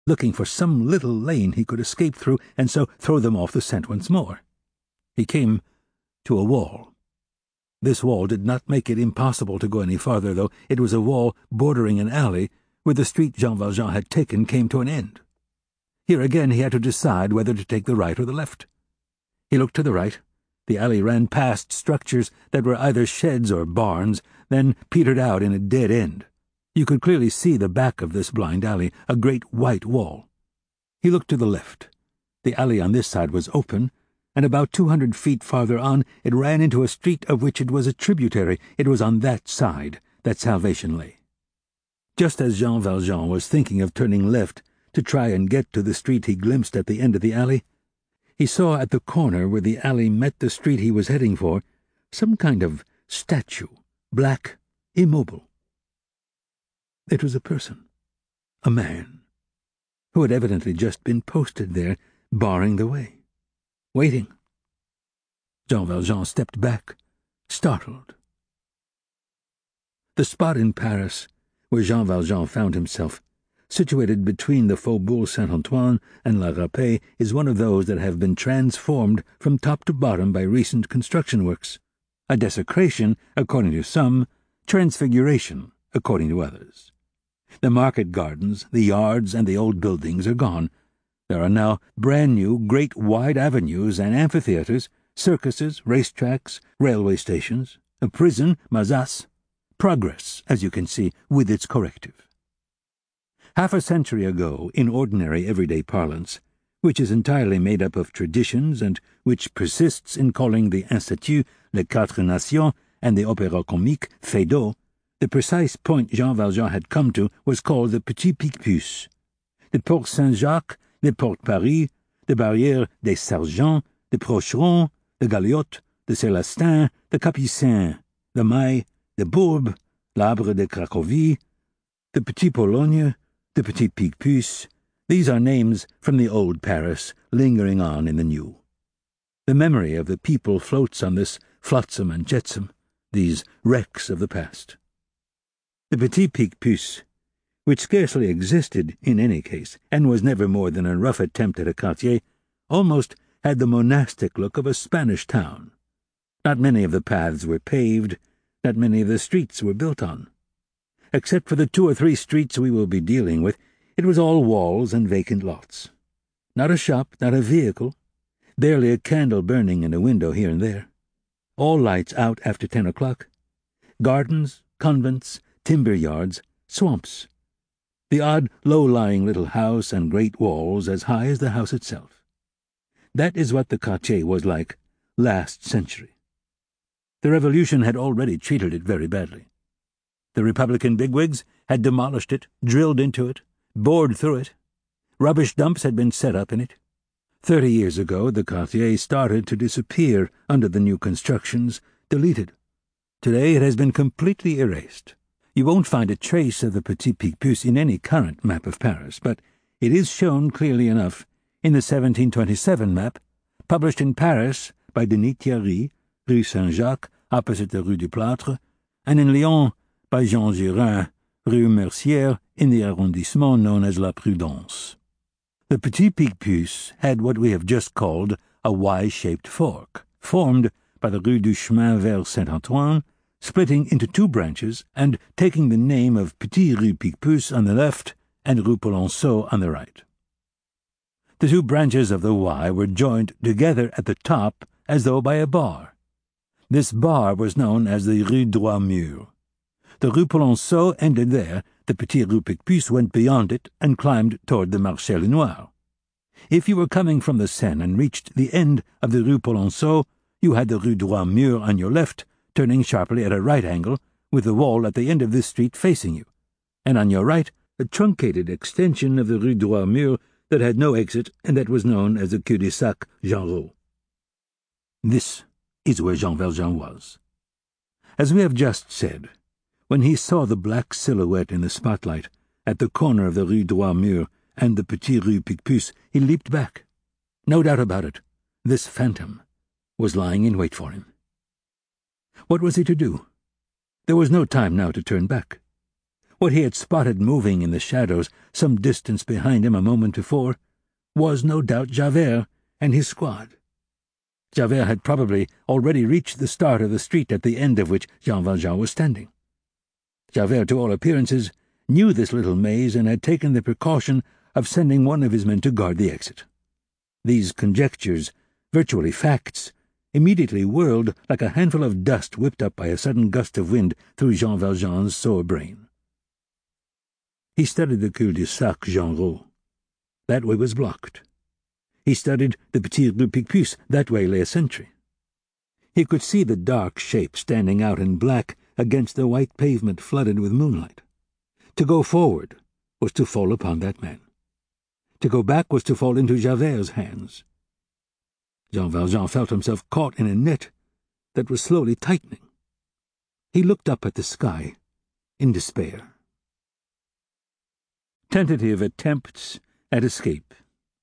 looking for some little lane he could escape through and so throw them off the scent once more. He came to a wall. This wall did not make it impossible to go any farther, though. It was a wall bordering an alley where the street Jean Valjean had taken came to an end. Here again he had to decide whether to take the right or the left. He looked to the right. The alley ran past structures that were either sheds or barns, then petered out in a dead end. You could clearly see the back of this blind alley, a great white wall. He looked to the left. The alley on this side was open, and about 200 feet farther on it ran into a street of which it was a tributary. It was on that side that salvation lay. Just as Jean Valjean was thinking of turning left to try and get to the street he glimpsed at the end of the alley, he saw at the corner where the alley met the street he was heading for some kind of statue, black, immobile. It was a person, a man, who had evidently just been posted there, barring the way, waiting. Jean Valjean stepped back, startled. The spot in Paris where Jean Valjean found himself, situated between the Faubourg Saint-Antoine and La Râpée, is one of those that have been transformed from top to bottom by recent construction works. A desecration, according to some, transfiguration, according to others. The market gardens, the yards, and the old buildings are gone. There are now brand-new, great wide avenues and amphitheatres, circuses, racetracks, railway stations, a prison, Mazas, progress, as you can see, with its corrective. Half a century ago, in ordinary everyday parlance, which is entirely made up of traditions and which persists in calling the Institut Les Quatre Nations and the Opéra Comique Feydeau, the precise point Jean Valjean had come to was called the Petit Picpus. The Porte Saint-Jacques, the Porte Paris, the Barrière des Sergents, the Procheron, the Galiote, the Célestin, the Capucin, the Mail, the Bourbe, l'Arbre de Cracovie, the Petit Pologne, the Petit Picpus. These are names from the old Paris, lingering on in the new. The memory of the people floats on this flotsam and jetsam, these wrecks of the past. The Petit Picpus, which scarcely existed in any case, and was never more than a rough attempt at a quartier, almost had the monastic look of a Spanish town. Not many of the paths were paved, not many of the streets were built on. Except for the 2 or 3 streets we will be dealing with, it was all walls and vacant lots. Not a shop, not a vehicle, barely a candle burning in a window here and there. All lights out after 10 o'clock. Gardens, convents, timber yards, swamps. The odd, low-lying little house and great walls as high as the house itself. That is what the quartier was like last century. The Revolution had already treated it very badly. The Republican bigwigs had demolished it, drilled into it, bored through it. Rubbish dumps had been set up in it. 30 years ago, the quartier started to disappear under the new constructions, deleted. Today it has been completely erased. You won't find a trace of the Petit Picpus in any current map of Paris, but it is shown clearly enough in the 1727 map, published in Paris by Denis Thierry, Rue Saint-Jacques, opposite the Rue du Plâtre, and in Lyon by Jean Girin, Rue Mercière, in the arrondissement known as La Prudence. The Petit Picpus had what we have just called a Y-shaped fork, formed by the Rue du Chemin Vert Saint-Antoine, splitting into 2 branches and taking the name of Petit Rue Picpus on the left and Rue Polonceau on the right. The 2 branches of the Y were joined together at the top as though by a bar. This bar was known as the Rue Droit Mur. The Rue Polonceau ended there. The Petit Rue Picpus went beyond it and climbed toward the Marché Lenoir. If you were coming from the Seine and reached the end of the Rue Polonceau, you had the Rue Droit Mur on your left, turning sharply at a right angle, with the wall at the end of this street facing you, and on your right a truncated extension of the Rue Droit Mur that had no exit and that was known as the cul-de-sac Genrot. This is where Jean Valjean was. As we have just said, when he saw the black silhouette in the spotlight at the corner of the Rue Droit Mur and the Petit Rue Picpus, he leaped back. No doubt about it, this phantom was lying in wait for him. What was he to do? There was no time now to turn back. What he had spotted moving in the shadows some distance behind him a moment before was no doubt Javert and his squad. Javert had probably already reached the start of the street at the end of which Jean Valjean was standing. Javert, to all appearances, knew this little maze and had taken the precaution of sending one of his men to guard the exit. These conjectures, virtually facts, immediately whirled like a handful of dust whipped up by a sudden gust of wind through Jean Valjean's sore brain. He studied the cul-de-sac Genrot. That way was blocked. He studied the Petite Rue Picpus. That way lay a sentry. He could see the dark shape standing out in black against the white pavement flooded with moonlight. To go forward was to fall upon that man. To go back was to fall into Javert's hands. Jean Valjean felt himself caught in a net that was slowly tightening. He looked up at the sky in despair. Tentative attempts at escape.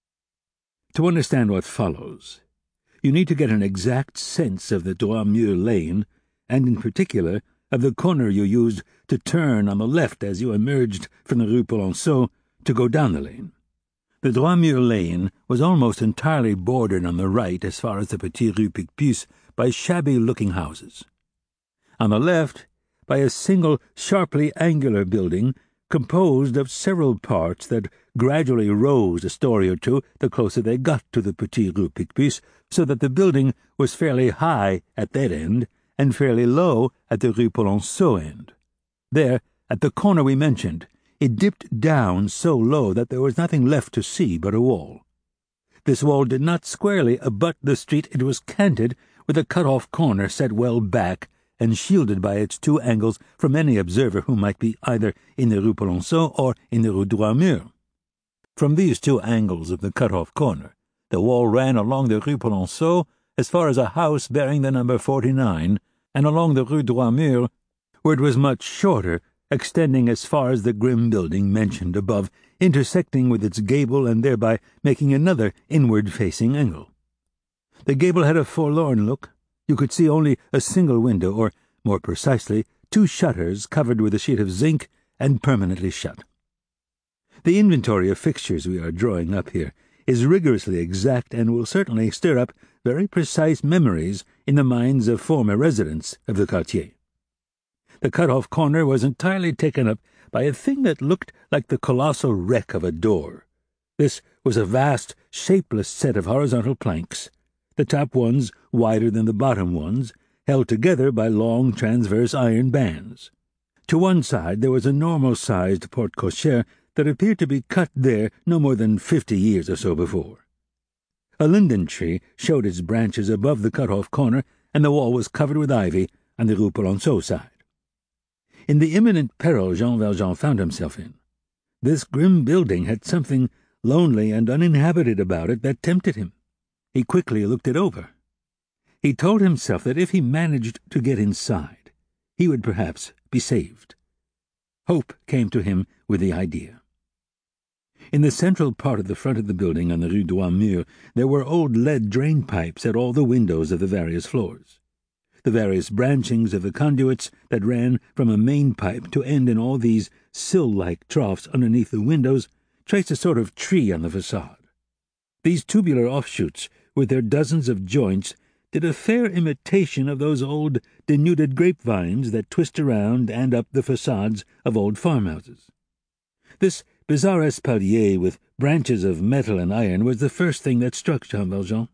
To understand what follows, you need to get an exact sense of the Droit Mur lane, and in particular of the corner you used to turn on the left as you emerged from the Rue Polonceau to go down the lane. The Droit Mur lane was almost entirely bordered on the right as far as the Petite Rue Picpus by shabby-looking houses. On the left, by a single sharply angular building composed of several parts that gradually rose a story or two the closer they got to the Petite Rue Picpus, so that the building was fairly high at that end and fairly low at the Rue Polonceau end. There, at the corner we mentioned, it dipped down so low that there was nothing left to see but a wall. This wall did not squarely abut the street. It was canted, with a cut-off corner set well back and shielded by its two angles from any observer who might be either in the Rue Polonceau or in the Rue Droit Mur. From these two angles of the cut-off corner, the wall ran along the Rue Polonceau as far as a house bearing the number 49, and along the Rue Droit Mur, where it was much shorter, extending as far as the grim building mentioned above, intersecting with its gable and thereby making another inward-facing angle. The gable had a forlorn look. You could see only a single window, or, more precisely, two shutters covered with a sheet of zinc and permanently shut. The inventory of fixtures we are drawing up here is rigorously exact and will certainly stir up very precise memories in the minds of former residents of the quartier. The cut-off corner was entirely taken up by a thing that looked like the colossal wreck of a door. This was a vast, shapeless set of horizontal planks, the top ones wider than the bottom ones, held together by long transverse iron bands. To one side there was a normal-sized porte-cochere that appeared to be cut there no more than 50 years or so before. A linden tree showed its branches above the cut-off corner, and the wall was covered with ivy on the Rue Polonceau side. In the imminent peril Jean Valjean found himself in, this grim building had something lonely and uninhabited about it that tempted him. He quickly looked it over. He told himself that if he managed to get inside, he would perhaps be saved. Hope came to him with the idea. In the central part of the front of the building on the Rue Droit Mur, there were old lead drain pipes at all the windows of the various floors. The various branchings of the conduits that ran from a main pipe to end in all these sill-like troughs underneath the windows traced a sort of tree on the facade. These tubular offshoots, with their dozens of joints, did a fair imitation of those old denuded grapevines that twist around and up the facades of old farmhouses. This bizarre espalier with branches of metal and iron was the first thing that struck Jean Valjean.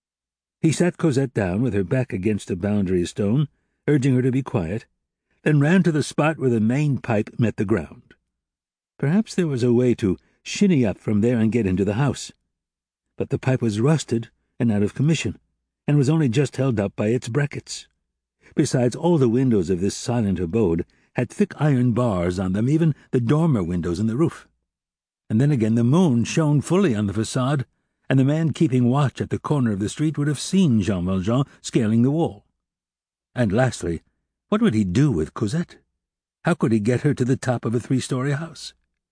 He sat Cosette down with her back against a boundary stone, urging her to be quiet, then ran to the spot where the main pipe met the ground. Perhaps there was a way to shinny up from there and get into the house. But the pipe was rusted and out of commission, and was only just held up by its brackets. Besides, all the windows of this silent abode had thick iron bars on them, even the dormer windows in the roof. And then again the moon shone fully on the facade, and the man keeping watch at the corner of the street would have seen Jean Valjean scaling the wall. And lastly, what would he do with Cosette? How could he get her to the top of a 3-story house?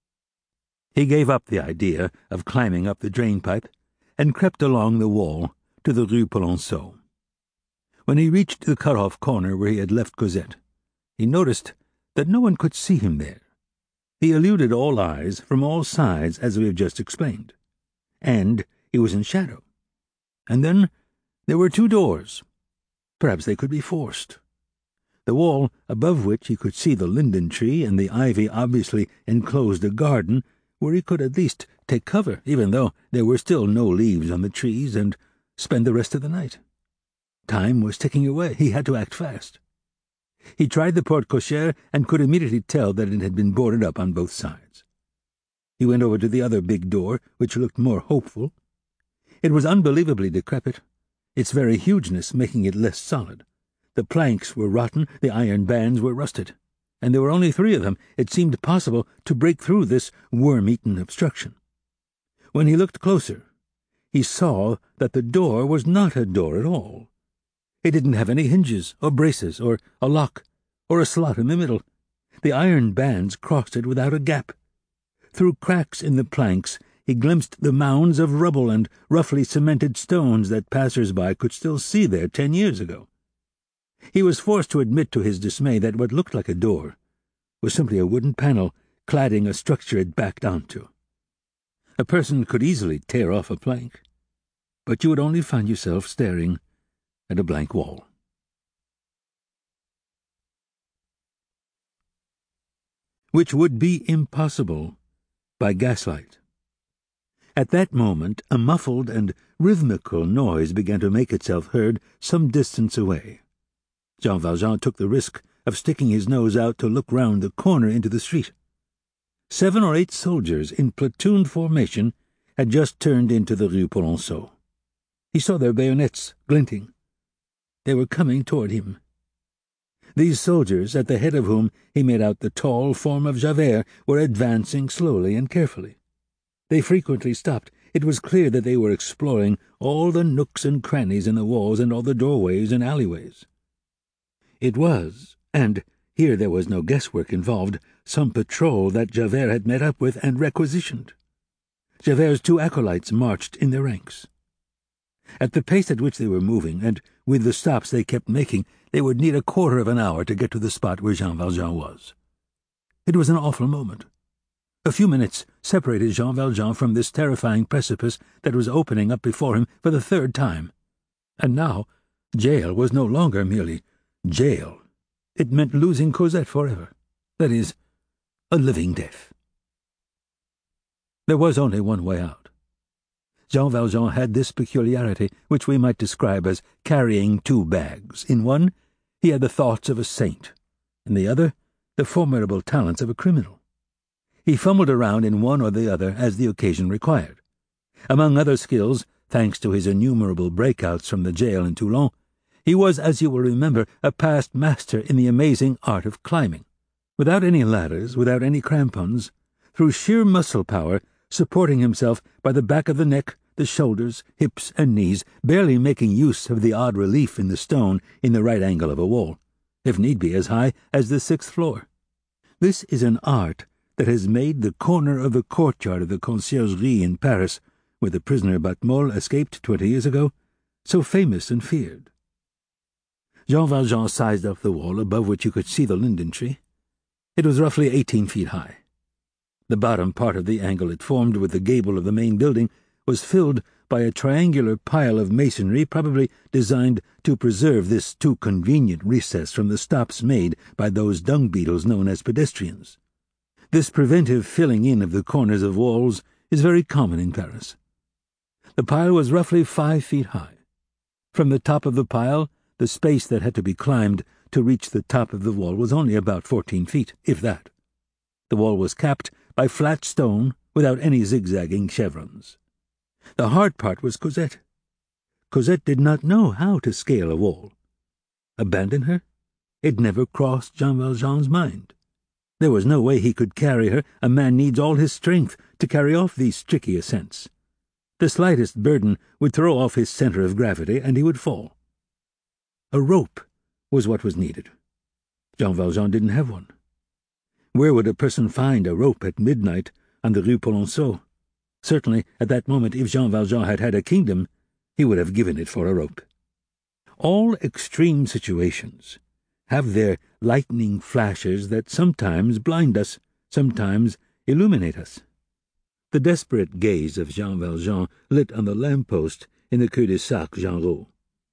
He gave up the idea of climbing up the drain-pipe and crept along the wall to the Rue Polonceau. When he reached the cut-off corner where he had left Cosette, he noticed that no one could see him there, He eluded all eyes from all sides, as we have just explained. And he was in shadow. And then there were two doors. Perhaps they could be forced. The wall, above which he could see the linden tree and the ivy, obviously enclosed a garden where he could at least take cover, even though there were still no leaves on the trees, and spend the rest of the night. Time was ticking away. He had to act fast. He tried the porte cochere and could immediately tell that it had been boarded up on both sides. He went over to the other big door, which looked more hopeful. It was unbelievably decrepit, its very hugeness making it less solid. The planks were rotten, the iron bands were rusted, and there were only 3 of them. It seemed possible to break through this worm-eaten obstruction. When he looked closer, he saw that the door was not a door at all. It didn't have any hinges, or braces, or a lock, or a slot in the middle. The iron bands crossed it without a gap. Through cracks in the planks he glimpsed the mounds of rubble and roughly cemented stones that passers-by could still see there 10 years ago. He was forced to admit to his dismay that what looked like a door was simply a wooden panel cladding a structure it backed onto. A person could easily tear off a plank, but you would only find yourself staring at a blank wall. Which would be impossible by gaslight. At that moment, a muffled and rhythmical noise began to make itself heard some distance away. Jean Valjean took the risk of sticking his nose out to look round the corner into the street. 7 or 8 soldiers in platoon formation had just turned into the Rue Polonceau. He saw their bayonets glinting. They were coming toward him. These soldiers, at the head of whom he made out the tall form of Javert, were advancing slowly and carefully. They frequently stopped. It was clear that they were exploring all the nooks and crannies in the walls and all the doorways and alleyways. It was, and here there was no guesswork involved, some patrol that Javert had met up with and requisitioned. Javert's 2 acolytes marched in their ranks. At the pace at which they were moving, and with the stops they kept making, they would need a quarter of an hour to get to the spot where Jean Valjean was. It was an awful moment. A few minutes separated Jean Valjean from this terrifying precipice that was opening up before him for the 3rd time. And now, jail was no longer merely jail. It meant losing Cosette forever. That is, a living death. There was only one way out. Jean Valjean had this peculiarity, which we might describe as carrying 2 bags. In one, he had the thoughts of a saint. In the other, the formidable talents of a criminal. He fumbled around in one or the other as the occasion required. Among other skills, thanks to his innumerable breakouts from the jail in Toulon, he was, as you will remember, a past master in the amazing art of climbing. Without any ladders, without any crampons, through sheer muscle power, supporting himself by the back of the neck, the shoulders, hips, and knees, barely making use of the odd relief in the stone in the right angle of a wall, if need be as high as the 6th floor. This is an art that has made the corner of the courtyard of the Conciergerie in Paris, where the prisoner Batmol escaped 20 years ago, so famous and feared. Jean Valjean sized up the wall above which you could see the linden tree. It was roughly 18 feet high. The bottom part of the angle it formed with the gable of the main building was filled by a triangular pile of masonry probably designed to preserve this too convenient recess from the stops made by those dung beetles known as pedestrians. This preventive filling in of the corners of walls is very common in Paris. The pile was roughly 5 feet high. From the top of the pile, the space that had to be climbed to reach the top of the wall was only about 14 feet, if that. The wall was capped by flat stone without any zigzagging chevrons. The hard part was Cosette. Cosette did not know how to scale a wall. Abandon her? It never crossed Jean Valjean's mind. There was no way he could carry her. A man needs all his strength to carry off these tricky ascents. The slightest burden would throw off his center of gravity, and he would fall. A rope was what was needed. Jean Valjean didn't have one. Where would a person find a rope at midnight on the Rue Polonceau? Certainly, at that moment, if Jean Valjean had had a kingdom, he would have given it for a rope. All extreme situations have their lightning flashes that sometimes blind us, sometimes illuminate us. The desperate gaze of Jean Valjean lit on the lamp-post in the cul-de-sac Genrot.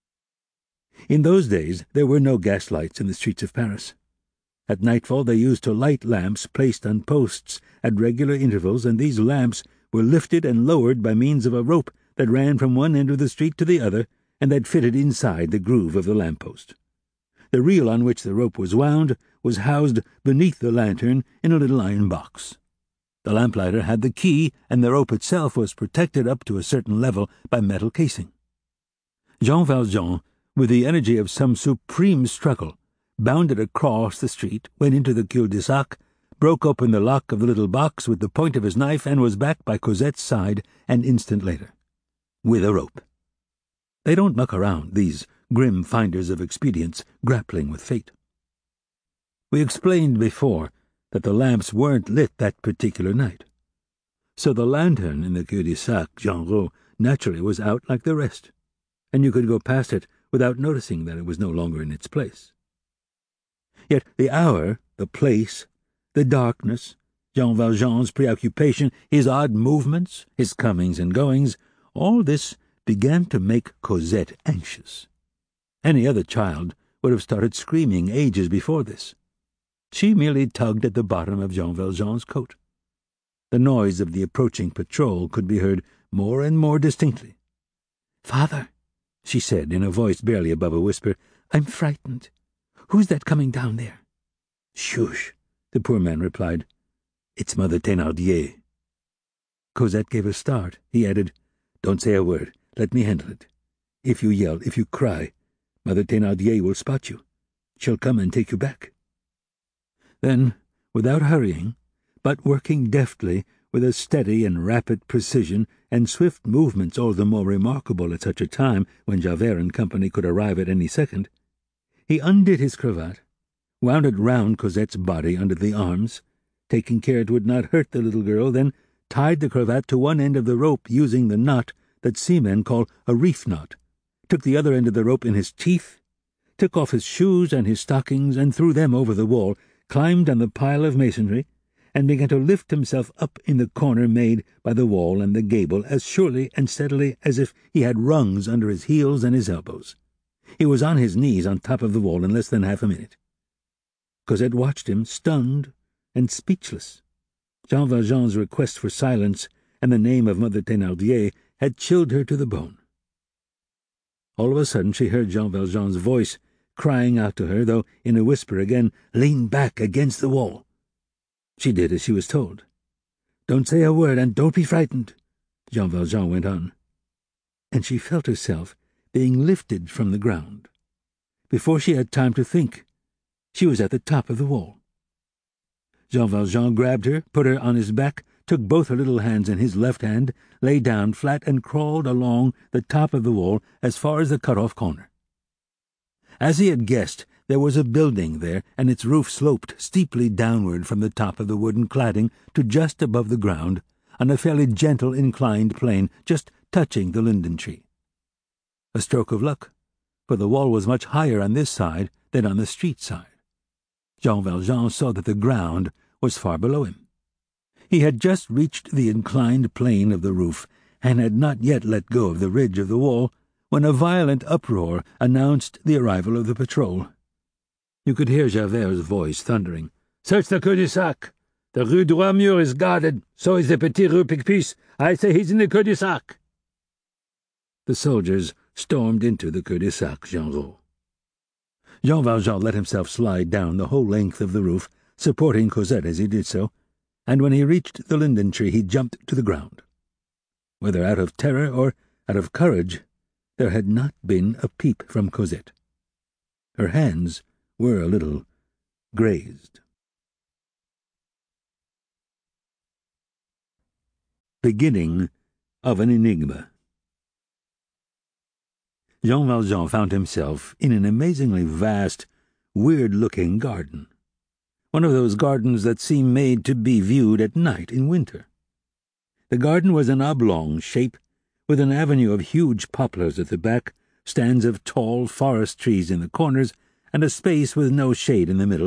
In those days there were no gaslights in the streets of Paris. At nightfall they used to light lamps placed on posts at regular intervals, and these lamps were lifted and lowered by means of a rope that ran from one end of the street to the other and that fitted inside the groove of the lamp-post. The reel on which the rope was wound was housed beneath the lantern in a little iron box. The lamplighter had the key, and the rope itself was protected up to a certain level by metal casing. Jean Valjean, with the energy of some supreme struggle, bounded across the street, went into the cul-de-sac, broke open the lock of the little box with the point of his knife, and was back by Cosette's side an instant later, with a rope. They don't muck around, these grim finders of expedients grappling with fate. We explained before that the lamps weren't lit that particular night. So the lantern in the cul-de-sac Genrot naturally was out like the rest, and you could go past it without noticing that it was no longer in its place. Yet the hour, the place, the darkness, Jean Valjean's preoccupation, his odd movements, his comings and goings, all this began to make Cosette anxious. Any other child would have started screaming ages before this. She merely tugged at the bottom of Jean Valjean's coat. The noise of the approaching patrol could be heard more and more distinctly. "Father," she said in a voice barely above a whisper, "I'm frightened. Who's that coming down there?" "Shush," the poor man replied. "It's Mother Thénardier." Cosette gave a start. He added, "Don't say a word. Let me handle it. If you yell, if you cry, Mother Thénardier will spot you. She'll come and take you back." Then, without hurrying, but working deftly, with a steady and rapid precision, and swift movements all the more remarkable at such a time when Javert and company could arrive at any second, he undid his cravat, wound it round Cosette's body under the arms, taking care it would not hurt the little girl, then tied the cravat to one end of the rope using the knot that seamen call a reef knot, took the other end of the rope in his teeth, took off his shoes and his stockings and threw them over the wall, climbed on the pile of masonry, and began to lift himself up in the corner made by the wall and the gable as surely and steadily as if he had rungs under his heels and his elbows. He was on his knees on top of the wall in less than half a minute. Cosette watched him, stunned and speechless. Jean Valjean's request for silence and the name of Mother Thénardier had chilled her to the bone. All of a sudden she heard Jean Valjean's voice crying out to her, though in a whisper again, "Lean back against the wall." She did as she was told. "Don't say a word, and don't be frightened," Jean Valjean went on. And she felt herself being lifted from the ground. Before she had time to think, she was at the top of the wall. Jean Valjean grabbed her, put her on his back, took both her little hands in his left hand, lay down flat, and crawled along the top of the wall as far as the cut-off corner. As he had guessed, there was a building there, and its roof sloped steeply downward from the top of the wooden cladding to just above the ground, on a fairly gentle inclined plane, just touching the linden tree. A stroke of luck, for the wall was much higher on this side than on the street side. Jean Valjean saw that the ground was far below him. He had just reached the inclined plane of the roof, and had not yet let go of the ridge of the wall, when a violent uproar announced the arrival of the patrol. You could hear Javert's voice thundering, "Search the cul-de-sac! The Rue Droit Mur is guarded, so is the Petit Rue Picpus. I say he's in the cul-de-sac." The soldiers stormed into the cul-de-sac Genrot. Jean Valjean let himself slide down the whole length of the roof, supporting Cosette as he did so, and when he reached the linden tree he jumped to the ground. Whether out of terror or out of courage, there had not been a peep from Cosette. Her hands were a little grazed. Beginning of an enigma. Jean Valjean found himself in an amazingly vast, weird-looking garden. One of those gardens that seem made to be viewed at night in winter. The garden was an oblong shape, with an avenue of huge poplars at the back, stands of tall forest trees in the corners, and a space with no shade in the middle,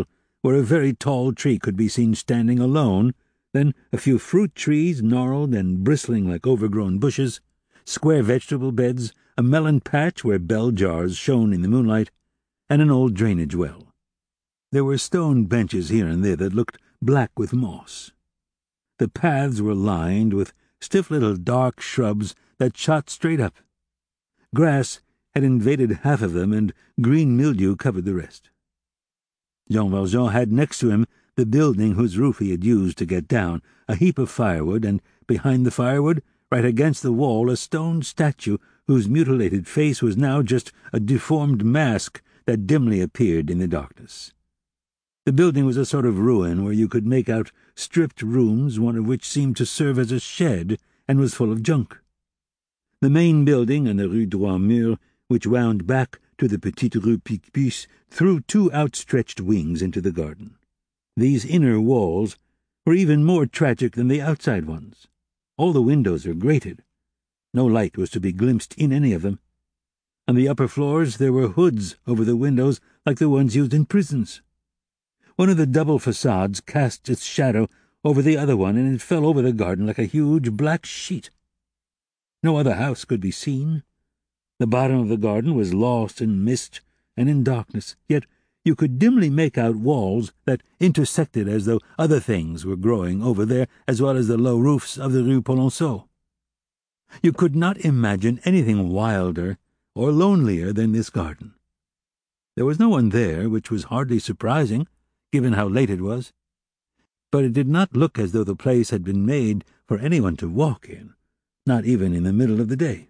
where a very tall tree could be seen standing alone, then a few fruit trees gnarled and bristling like overgrown bushes, square vegetable beds, a melon patch where bell jars shone in the moonlight, and an old drainage well. There were stone benches here and there that looked black with moss. The paths were lined with stiff little dark shrubs that shot straight up. Grass had invaded half of them, and green mildew covered the rest. Jean Valjean had next to him the building whose roof he had used to get down, a heap of firewood, and behind the firewood, right against the wall, a stone statue whose mutilated face was now just a deformed mask that dimly appeared in the darkness. The building was a sort of ruin where you could make out stripped rooms, one of which seemed to serve as a shed and was full of junk. The main building in the Rue Droit-Mur, which wound back to the Petite Rue Picpus, threw two outstretched wings into the garden. These inner walls were even more tragic than the outside ones. All the windows were grated. No light was to be glimpsed in any of them. On the upper floors there were hoods over the windows like the ones used in prisons. One of the double facades cast its shadow over the other one, and it fell over the garden like a huge black sheet. No other house could be seen. The bottom of the garden was lost in mist and in darkness, yet you could dimly make out walls that intersected as though other things were growing over there, as well as the low roofs of the Rue Polonceau. You could not imagine anything wilder or lonelier than this garden. There was no one there, which was hardly surprising, given how late it was. But it did not look as though the place had been made for anyone to walk in, not even in the middle of the day.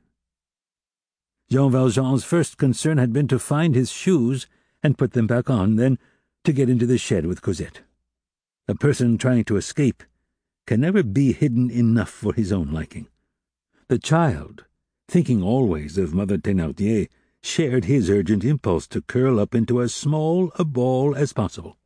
Jean Valjean's first concern had been to find his shoes and put them back on, then to get into the shed with Cosette. A person trying to escape can never be hidden enough for his own liking. The child, thinking always of Mother Thénardier, shared his urgent impulse to curl up into as small a ball as possible.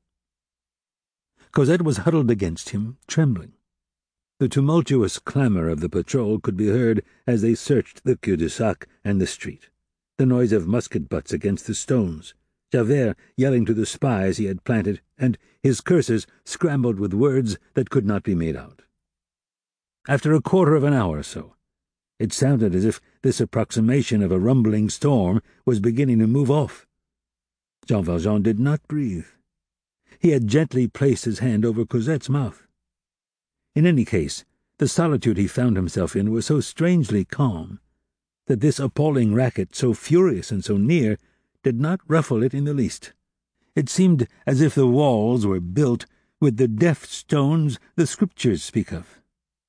Cosette was huddled against him, trembling. The tumultuous clamor of the patrol could be heard as they searched the cul-de-sac and the street, the noise of musket butts against the stones, Javert yelling to the spies he had planted, and his curses scrambled with words that could not be made out. After a quarter of an hour or so, it sounded as if this approximation of a rumbling storm was beginning to move off. Jean Valjean did not breathe. He had gently placed his hand over Cosette's mouth. In any case, the solitude he found himself in was so strangely calm that this appalling racket, so furious and so near, did not ruffle it in the least. It seemed as if the walls were built with the deft stones the Scriptures speak of.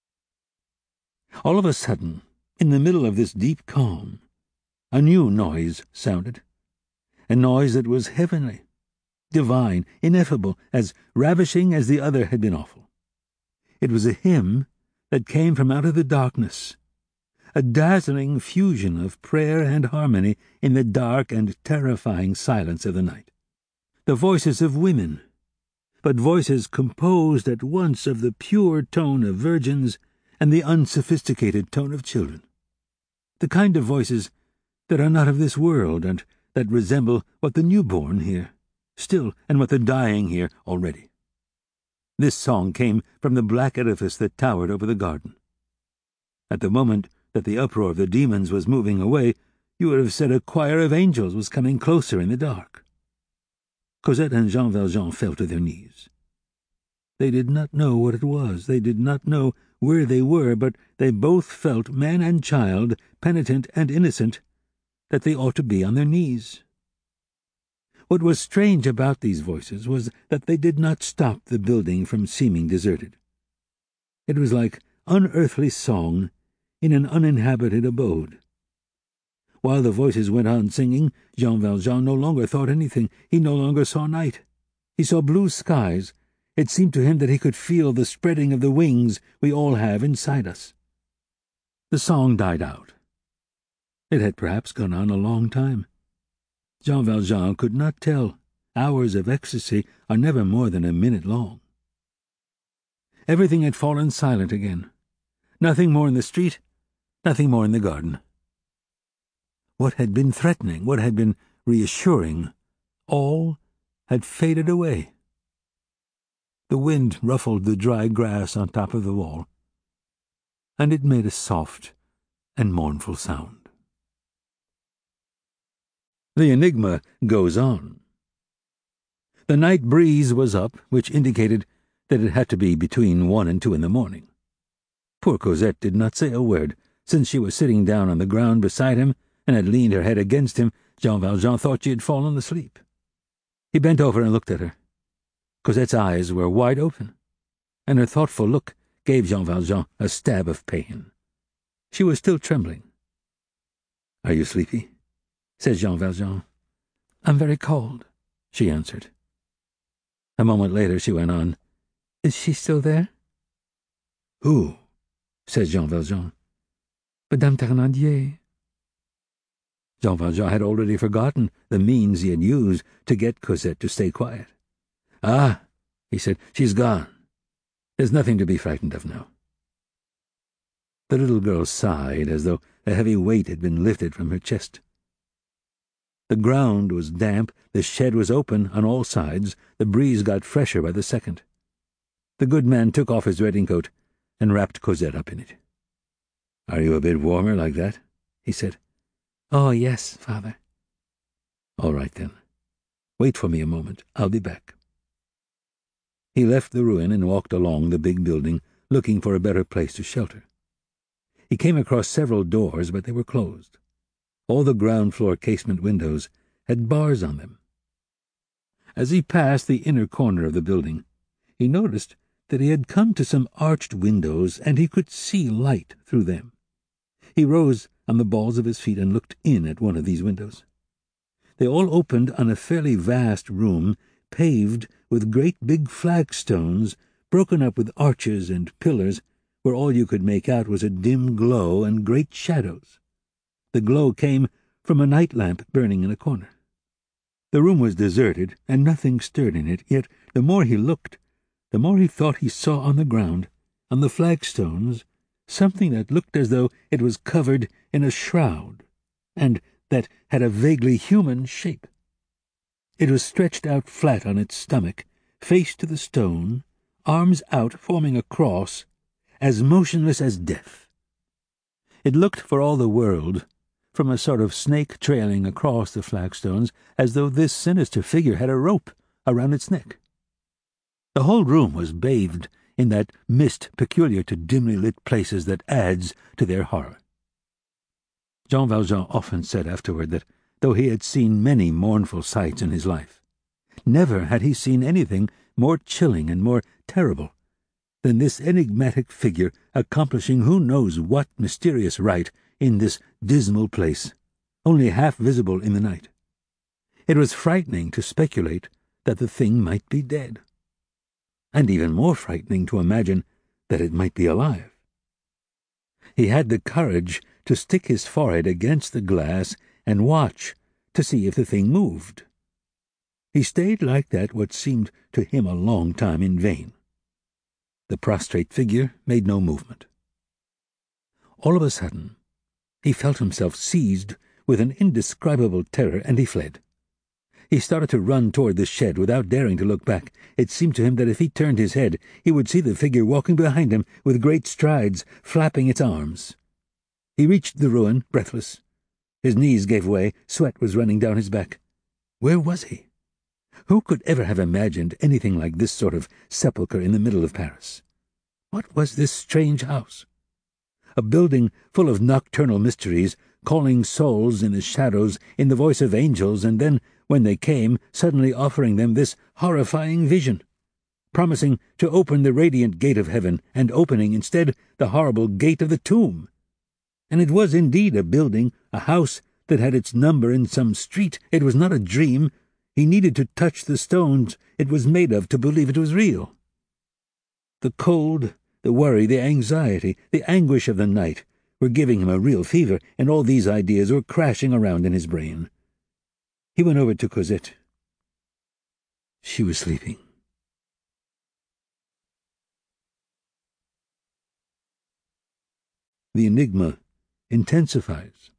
All of a sudden, in the middle of this deep calm, a new noise sounded, a noise that was heavenly, divine, ineffable, as ravishing as the other had been awful. It was a hymn that came from out of the darkness, a dazzling fusion of prayer and harmony in the dark and terrifying silence of the night. The voices of women, but voices composed at once of the pure tone of virgins and the unsophisticated tone of children. The kind of voices that are not of this world and that resemble what the newborn hear still and what the dying hear already. This song came from the black edifice that towered over the garden. At the moment that the uproar of the demons was moving away, you would have said a choir of angels was coming closer in the dark. Cosette and Jean Valjean fell to their knees. They did not know what it was, they did not know where they were, but they both felt, man and child, penitent and innocent, that they ought to be on their knees. What was strange about these voices was that they did not stop the building from seeming deserted. It was like unearthly song in an uninhabited abode. While the voices went on singing, Jean Valjean no longer thought anything. He no longer saw night. He saw blue skies. It seemed to him that he could feel the spreading of the wings we all have inside us. The song died out. It had perhaps gone on a long time. Jean Valjean could not tell. Hours of ecstasy are never more than a minute long. Everything had fallen silent again. Nothing more in the street, nothing more in the garden. What had been threatening, what had been reassuring, all had faded away. The wind ruffled the dry grass on top of the wall, and it made a soft and mournful sound. The enigma goes on. The night breeze was up, which indicated that it had to be between 1 and 2 in the morning. Poor Cosette did not say a word. Since she was sitting down on the ground beside him and had leaned her head against him, Jean Valjean thought she had fallen asleep. He bent over and looked at her. Cosette's eyes were wide open, and her thoughtful look gave Jean Valjean a stab of pain. She was still trembling. "Are you sleepy?" said Jean Valjean. "I'm very cold," she answered. A moment later she went on, "Is she still there?" "Who?" said Jean Valjean. "Madame Thénardier." Jean Valjean had already forgotten the means he had used to get Cosette to stay quiet. "Ah," he said, "she's gone. There's nothing to be frightened of now." The little girl sighed as though a heavy weight had been lifted from her chest. The ground was damp, the shed was open on all sides, the breeze got fresher by the second. The good man took off his riding coat and wrapped Cosette up in it. "Are you a bit warmer like that?" he said. "Oh, yes, father." "All right, then. Wait for me a moment. I'll be back." He left the ruin and walked along the big building, looking for a better place to shelter. He came across several doors, but they were closed. All the ground-floor casement windows had bars on them. As he passed the inner corner of the building, he noticed that he had come to some arched windows, and he could see light through them. He rose on the balls of his feet and looked in at one of these windows. They all opened on a fairly vast room, paved with great big flagstones, broken up with arches and pillars, where all you could make out was a dim glow and great shadows. The glow came from a night lamp burning in a corner. The room was deserted, and nothing stirred in it, yet the more he looked, the more he thought he saw on the ground, on the flagstones, something that looked as though it was covered in a shroud, and that had a vaguely human shape. It was stretched out flat on its stomach, face to the stone, arms out forming a cross, as motionless as death. It looked for all the world, from a sort of snake trailing across the flagstones, as though this sinister figure had a rope around its neck. The whole room was bathed in that mist peculiar to dimly lit places that adds to their horror. Jean Valjean often said afterward that, though he had seen many mournful sights in his life, never had he seen anything more chilling and more terrible than this enigmatic figure accomplishing who knows what mysterious rite in this dismal place, only half visible in the night. It was frightening to speculate that the thing might be dead, and even more frightening to imagine that it might be alive. He had the courage to stick his forehead against the glass and watch to see if the thing moved. He stayed like that what seemed to him a long time in vain. The prostrate figure made no movement. All of a sudden, he felt himself seized with an indescribable terror, and he fled. He started to run toward the shed without daring to look back. It seemed to him that if he turned his head, he would see the figure walking behind him with great strides, flapping its arms. He reached the ruin, breathless. His knees gave way, sweat was running down his back. Where was he? Who could ever have imagined anything like this sort of sepulchre in the middle of Paris? What was this strange house? A building full of nocturnal mysteries, calling souls in the shadows in the voice of angels, and then, when they came, suddenly offering them this horrifying vision, promising to open the radiant gate of heaven, and opening, instead, the horrible gate of the tomb. And it was indeed a building, a house that had its number in some street. It was not a dream. He needed to touch the stones it was made of to believe it was real. The cold, the worry, the anxiety, the anguish of the night were giving him a real fever, and all these ideas were crashing around in his brain. He went over to Cosette. She was sleeping. The enigma intensifies.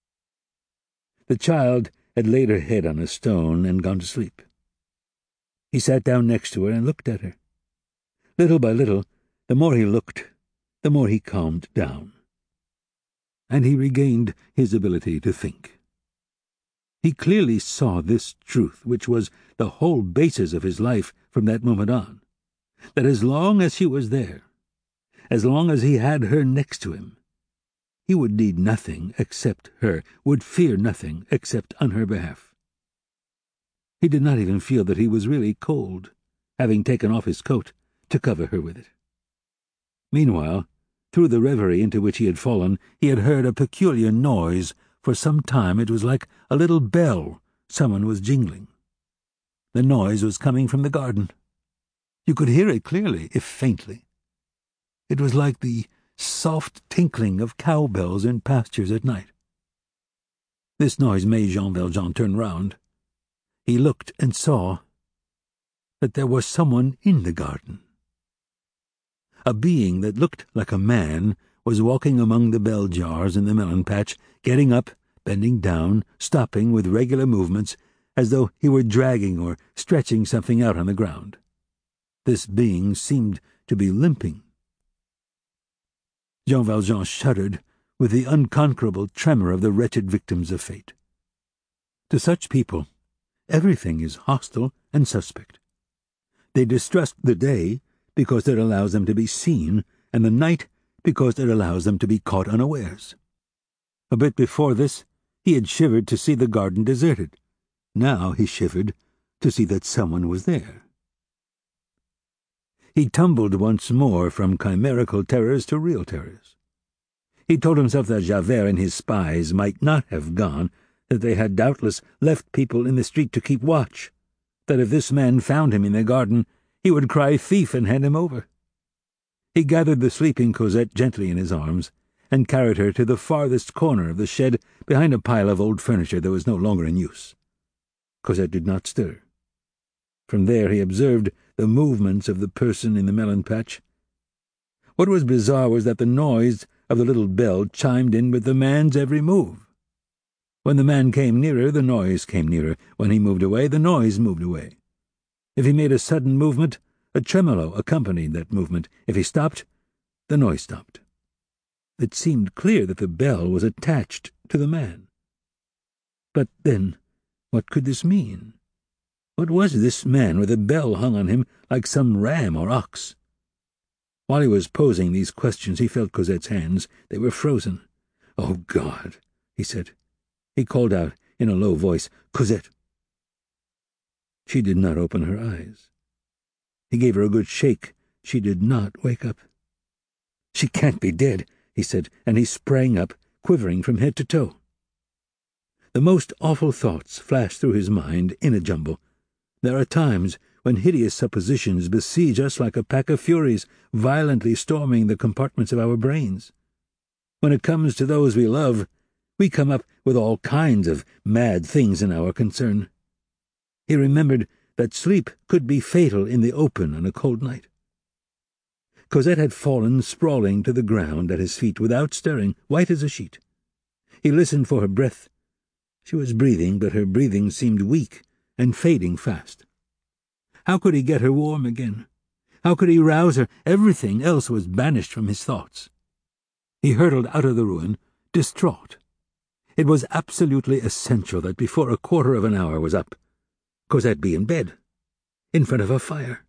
The child had laid her head on a stone and gone to sleep. He sat down next to her and looked at her. Little by little, the more he looked, the more he calmed down. And he regained his ability to think. He clearly saw this truth, which was the whole basis of his life from that moment on, that as long as she was there, as long as he had her next to him, he would need nothing except her, would fear nothing except on her behalf. He did not even feel that he was really cold, having taken off his coat to cover her with it. Meanwhile, through the reverie into which he had fallen, he had heard a peculiar noise. For some time it was like a little bell someone was jingling. The noise was coming from the garden. You could hear it clearly, if faintly. It was like the soft tinkling of cowbells in pastures at night. This noise made Jean Valjean turn round. He looked and saw that there was someone in the garden. A being that looked like a man was walking among the bell jars in the melon patch, getting up, bending down, stopping with regular movements, as though he were dragging or stretching something out on the ground. This being seemed to be limping. Jean Valjean shuddered with the unconquerable tremor of the wretched victims of fate. To such people, everything is hostile and suspect. They distrust the day because it allows them to be seen, and the night because it allows them to be caught unawares. A bit before this, he had shivered to see the garden deserted. Now he shivered to see that someone was there. He tumbled once more from chimerical terrors to real terrors. He told himself that Javert and his spies might not have gone, that they had doubtless left people in the street to keep watch, that if this man found him in the garden, he would cry thief and hand him over. He gathered the sleeping Cosette gently in his arms, and carried her to the farthest corner of the shed behind a pile of old furniture that was no longer in use. Cosette did not stir. From there he observed the movements of the person in the melon patch. What was bizarre was that the noise of the little bell chimed in with the man's every move. When the man came nearer, the noise came nearer. When he moved away, the noise moved away. If he made a sudden movement, a tremolo accompanied that movement. If he stopped, the noise stopped. It seemed clear that the bell was attached to the man. But then, what could this mean? What was this man with a bell hung on him like some ram or ox? While he was posing these questions, he felt Cosette's hands. They were frozen. "Oh, God," he said. He called out in a low voice, "Cosette." She did not open her eyes. He gave her a good shake. She did not wake up. "She can't be dead," he said, and he sprang up, quivering from head to toe. The most awful thoughts flashed through his mind in a jumble. There are times when hideous suppositions besiege us like a pack of furies, violently storming the compartments of our brains. When it comes to those we love, we come up with all kinds of mad things in our concern. He remembered that sleep could be fatal in the open on a cold night. Cosette had fallen sprawling to the ground at his feet without stirring, white as a sheet. He listened for her breath. She was breathing, but her breathing seemed weak and fading fast. How could he get her warm again? How could he rouse her? Everything else was banished from his thoughts. He hurtled out of the ruin, distraught. It was absolutely essential that before a quarter of an hour was up, Cosette be in bed, in front of a fire.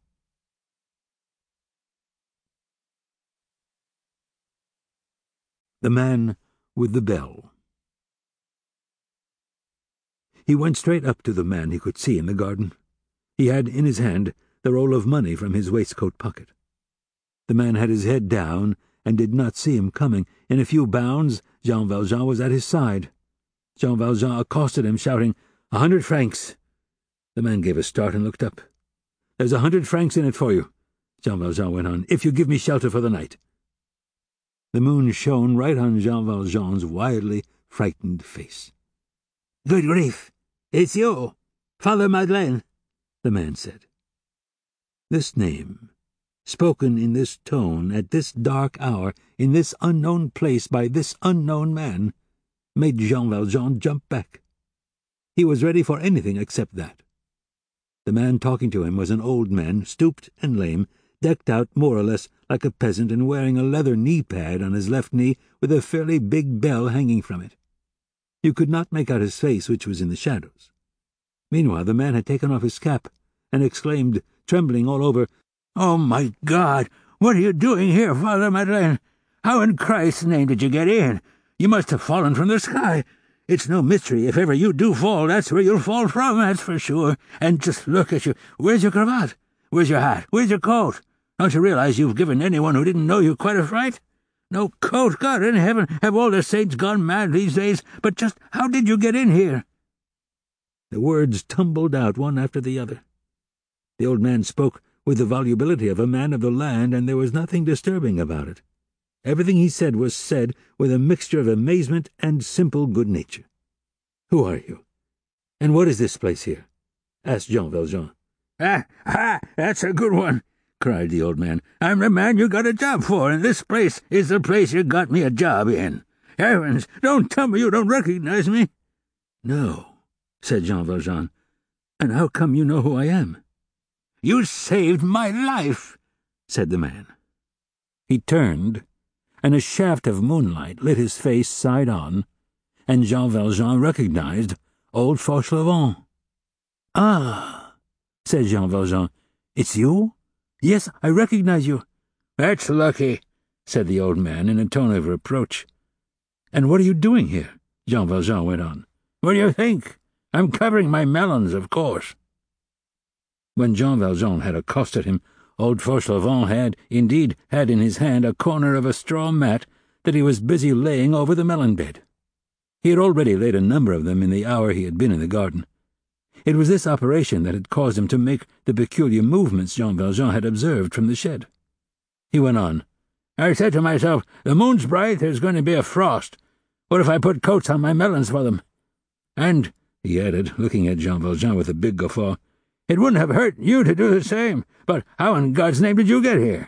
The Man with the Bell. He went straight up to the man he could see in the garden. He had in his hand the roll of money from his waistcoat pocket. The man had his head down and did not see him coming. In a few bounds, Jean Valjean was at his side. Jean Valjean accosted him, shouting, "100 francs!" The man gave a start and looked up. "There's 100 francs in it for you," Jean Valjean went on, "if you give me shelter for the night." The moon shone right on Jean Valjean's wildly frightened face. "Good grief! It's you, Father Madeleine," the man said. This name, spoken in this tone, at this dark hour, in this unknown place by this unknown man, made Jean Valjean jump back. He was ready for anything except that. The man talking to him was an old man, stooped and lame, decked out more or less like a peasant and wearing a leather knee-pad on his left knee with a fairly big bell hanging from it. You could not make out his face, which was in the shadows. Meanwhile, the man had taken off his cap and exclaimed, trembling all over, "Oh, my God! What are you doing here, Father Madeleine? How in Christ's name did you get in? You must have fallen from the sky. It's no mystery. If ever you do fall, that's where you'll fall from, that's for sure. And just look at you. Where's your cravat? Where's your hat? Where's your coat? Don't you realize you've given anyone who didn't know you quite a fright? No coat? God in heaven, have all the saints gone mad these days? But just how did you get in here?" The words tumbled out one after the other. The old man spoke with the volubility of a man of the land, and there was nothing disturbing about it. Everything he said was said with a mixture of amazement and simple good nature. "Who are you? And what is this place here?" asked Jean Valjean. That's a good one," cried the old man. "I'm the man you got a job for, and this place is the place you got me a job in. Heavens, don't tell me you don't recognize me." "No," said Jean Valjean. "And how come you know who I am?" "You saved my life," said the man. He turned, and a shaft of moonlight lit his face side on, and Jean Valjean recognized old Fauchelevent. "Ah," said Jean Valjean, "it's you? Yes, I recognize you." "That's lucky," said the old man in a tone of reproach. "And what are you doing here?" Jean Valjean went on. "What do you think? I'm covering my melons, of course." When Jean Valjean had accosted him, old Fauchelevent had in his hand a corner of a straw mat that he was busy laying over the melon bed. He had already laid a number of them in the hour he had been in the garden. It was this operation that had caused him to make the peculiar movements Jean Valjean had observed from the shed. He went on. "I said to myself, the moon's bright, there's going to be a frost. What if I put coats on my melons for them? And," he added, looking at Jean Valjean with a big guffaw, "it wouldn't have hurt you to do the same. But how in God's name did you get here?"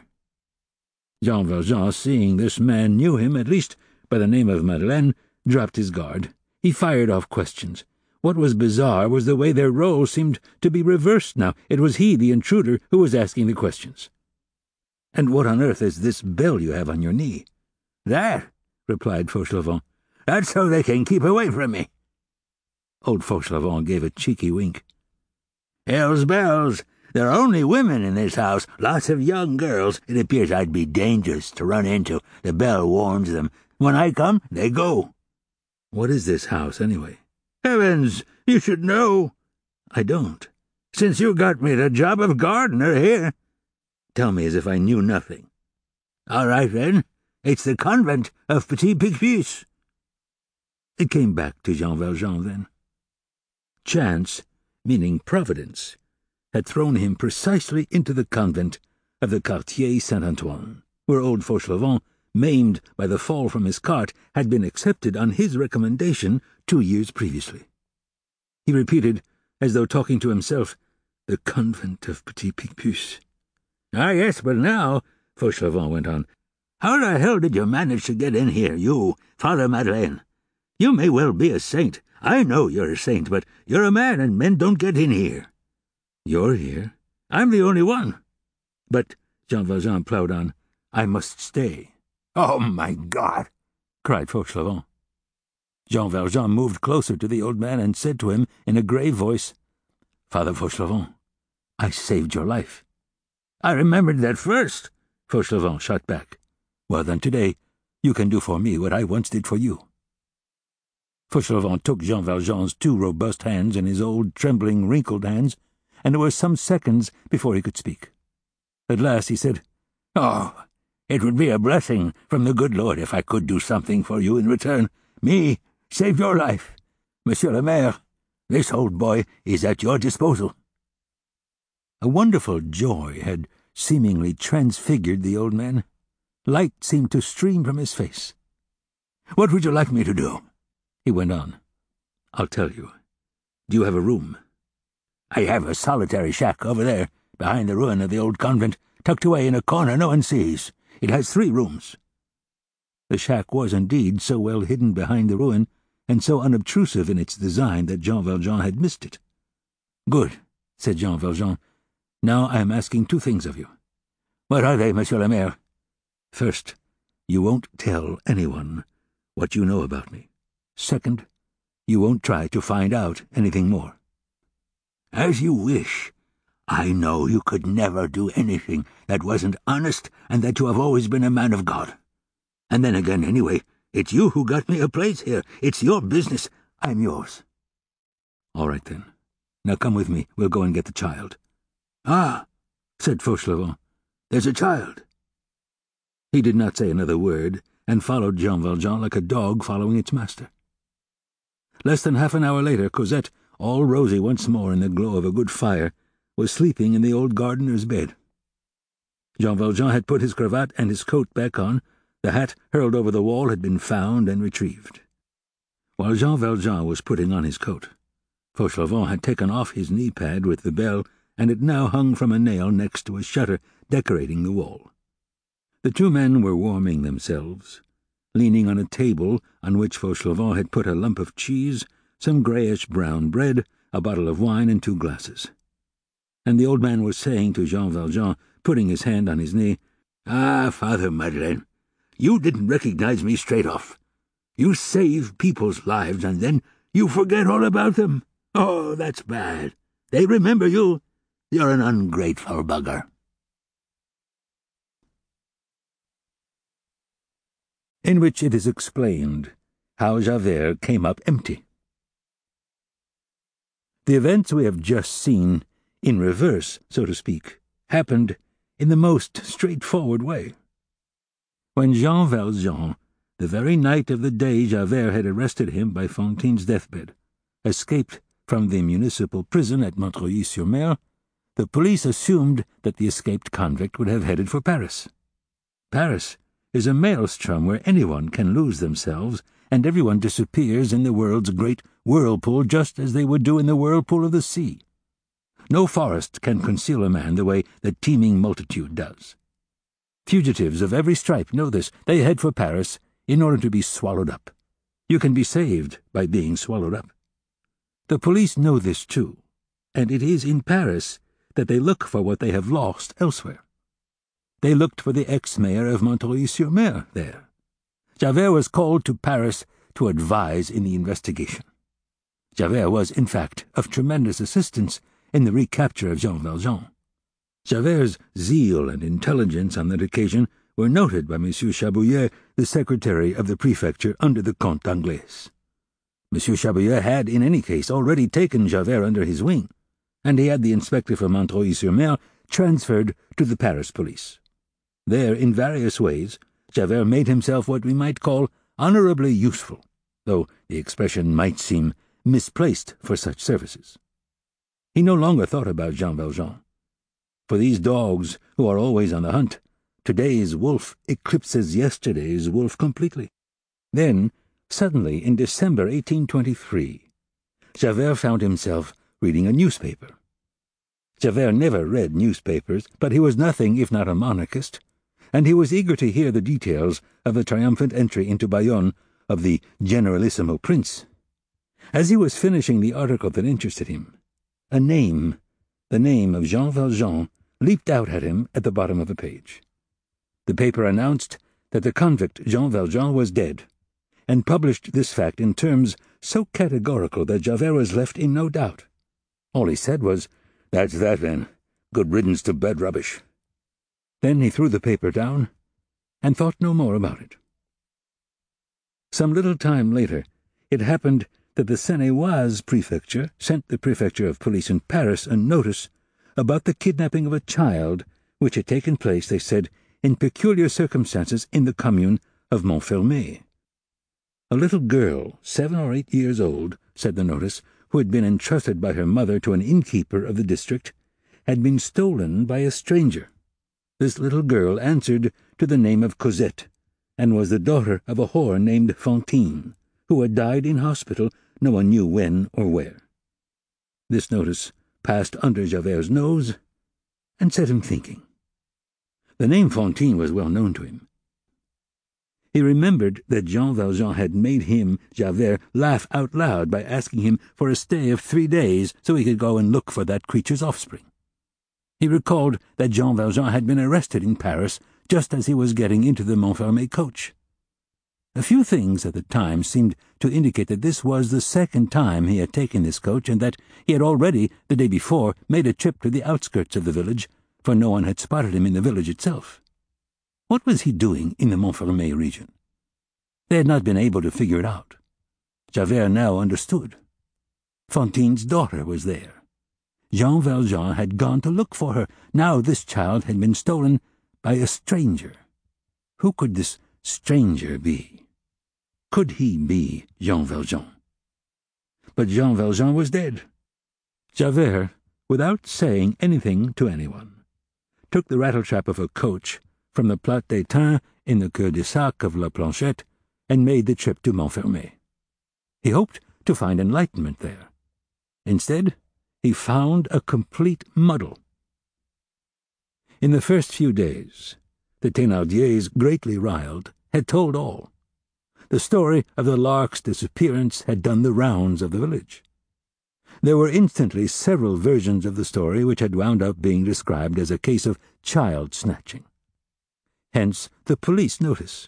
Jean Valjean, seeing this man knew him, at least by the name of Madeleine, dropped his guard. He fired off questions. What was bizarre was the way their roles seemed to be reversed now. It was he, the intruder, who was asking the questions. "And what on earth is this bell you have on your knee?" "That," replied Fauchelevent, "that's so they can keep away from me." Old Fauchelevent gave a cheeky wink. "Hell's bells! There are only women in this house, lots of young girls. It appears I'd be dangerous to run into. The bell warns them. When I come, they go." "What is this house, anyway?" "Heavens, you should know." "I don't." "Since you got me the job of gardener here." "Tell me as if I knew nothing." "All right, then. It's the convent of Petit Picpus." It came back to Jean Valjean then. Chance, meaning Providence, had thrown him precisely into the convent of the Quartier Saint-Antoine, where old Fauchelevent, maimed by the fall from his cart, had been accepted on his recommendation 2 years previously. He repeated, as though talking to himself, "The convent of Petit Picpus." "Ah, yes, but now," Fauchelevent went on, "how the hell did you manage to get in here, you, Father Madeleine? You may well be a saint. I know you're a saint, but you're a man, and men don't get in here." "You're here?" "I'm the only one." "But," Jean Valjean ploughed on, "I must stay." "Oh, my God!" cried Fauchelevent. Jean Valjean moved closer to the old man and said to him in a grave voice, "Father Fauchelevent, I saved your life." "I remembered that first," Fauchelevent shot back. "Well, then today you can do for me what I once did for you." Fauchelevent took Jean Valjean's 2 robust hands in his old, trembling, wrinkled hands, and it was some seconds before he could speak. At last he said, "Oh, it would be a blessing from the good Lord if I could do something for you in return. Me save your life. Monsieur le Maire, this old boy is at your disposal." A wonderful joy had seemingly transfigured the old man. Light seemed to stream from his face. "What would you like me to do?" he went on. "I'll tell you. Do you have a room?" "I have a solitary shack over there, behind the ruin of the old convent, tucked away in a corner no one sees. It has 3 rooms. The shack was indeed so well hidden behind the ruin, and so unobtrusive in its design, that Jean Valjean had missed it. "Good," said Jean Valjean. "Now I am asking two things of you." "What are they, Monsieur le Maire?" "First, you won't tell anyone what you know about me. Second, you won't try to find out anything more." "As you wish. I know you could never do anything that wasn't honest, and that you have always been a man of God. And then again, anyway, it's you who got me a place here. It's your business. I'm yours." "All right, then. Now come with me. We'll go and get the child." "Ah," said Fauchelevent, "there's a child." He did not say another word, and followed Jean Valjean like a dog following its master. Less than half an hour later, Cosette, all rosy once more in the glow of a good fire, was sleeping in the old gardener's bed. Jean Valjean had put his cravat and his coat back on. The hat hurled over the wall had been found and retrieved. While Jean Valjean was putting on his coat, Fauchelevent had taken off his knee-pad with the bell, and it now hung from a nail next to a shutter decorating the wall. The two men were warming themselves, leaning on a table on which Fauchelevent had put a lump of cheese, some grayish-brown bread, a bottle of wine, and 2 glasses. And the old man was saying to Jean Valjean, putting his hand on his knee, "Ah, Father Madeleine, you didn't recognize me straight off. You save people's lives, and then you forget all about them. Oh, that's bad. They remember you. You're an ungrateful bugger." In which it is explained how Javert came up empty. The events we have just seen, in reverse, so to speak, happened in the most straightforward way. When Jean Valjean, the very night of the day Javert had arrested him by Fantine's deathbed, escaped from the municipal prison at Montreuil-sur-Mer, the police assumed that the escaped convict would have headed for Paris. Paris is a maelstrom where anyone can lose themselves, and everyone disappears in the world's great whirlpool just as they would do in the whirlpool of the sea. No forest can conceal a man the way the teeming multitude does. Fugitives of every stripe know this. They head for Paris in order to be swallowed up. You can be saved by being swallowed up. The police know this too, and it is in Paris that they look for what they have lost elsewhere. They looked for the ex-mayor of Montreuil-sur-Mer there. Javert was called to Paris to advise in the investigation. Javert was, in fact, of tremendous assistance in the recapture of Jean Valjean. Javert's zeal and intelligence on that occasion were noted by M. Chabouillet, the secretary of the prefecture under the Comte d'Anglès. M. Chabouillet had, in any case, already taken Javert under his wing, and he had the inspector from Montreuil-sur-Mer transferred to the Paris police. There, in various ways, Javert made himself what we might call honorably useful, though the expression might seem misplaced for such services. He no longer thought about Jean Valjean. For these dogs, who are always on the hunt, today's wolf eclipses yesterday's wolf completely. Then, suddenly, in December 1823, Javert found himself reading a newspaper. Javert never read newspapers, but he was nothing if not a monarchist, and he was eager to hear the details of the triumphant entry into Bayonne of the Generalissimo Prince. As he was finishing the article that interested him, a name, the name of Jean Valjean, leaped out at him at the bottom of the page. The paper announced that the convict Jean Valjean was dead, and published this fact in terms so categorical that Javert was left in no doubt. All he said was, "That's that, then. Good riddance to bed rubbish." Then he threw the paper down and thought no more about it. Some little time later, it happened that the Seine-et-Oise prefecture sent the prefecture of police in Paris a notice about the kidnapping of a child which had taken place, they said, in peculiar circumstances in the commune of Montfermeil. A little girl, 7 or 8 years old, said the notice, who had been entrusted by her mother to an innkeeper of the district, had been stolen by a stranger. This little girl answered to the name of Cosette, and was the daughter of a whore named Fantine, who had died in hospital, no one knew when or where. This notice passed under Javert's nose and set him thinking. The name Fantine was well known to him. He remembered that Jean Valjean had made him, Javert, laugh out loud by asking him for a stay of 3 days so he could go and look for that creature's offspring. He recalled that Jean Valjean had been arrested in Paris just as he was getting into the Montfermeil coach. A few things at the time seemed to indicate that this was the second time he had taken this coach, and that he had already, the day before, made a trip to the outskirts of the village, for no one had spotted him in the village itself. What was he doing in the Montfermeil region? They had not been able to figure it out. Javert now understood. Fantine's daughter was there. Jean Valjean had gone to look for her. Now this child had been stolen by a stranger. Who could this stranger be? Could he be Jean Valjean? But Jean Valjean was dead. Javert, without saying anything to anyone, took the rattletrap of a coach from the Place d'Étain in the cul-de-sac of La Planchette and made the trip to Montfermeil. He hoped to find enlightenment there. Instead, he found a complete muddle. In the first few days, the Thénardiers, greatly riled, had told all. The story of the lark's disappearance had done the rounds of the village. There were instantly several versions of the story which had wound up being described as a case of child snatching. Hence the police notice.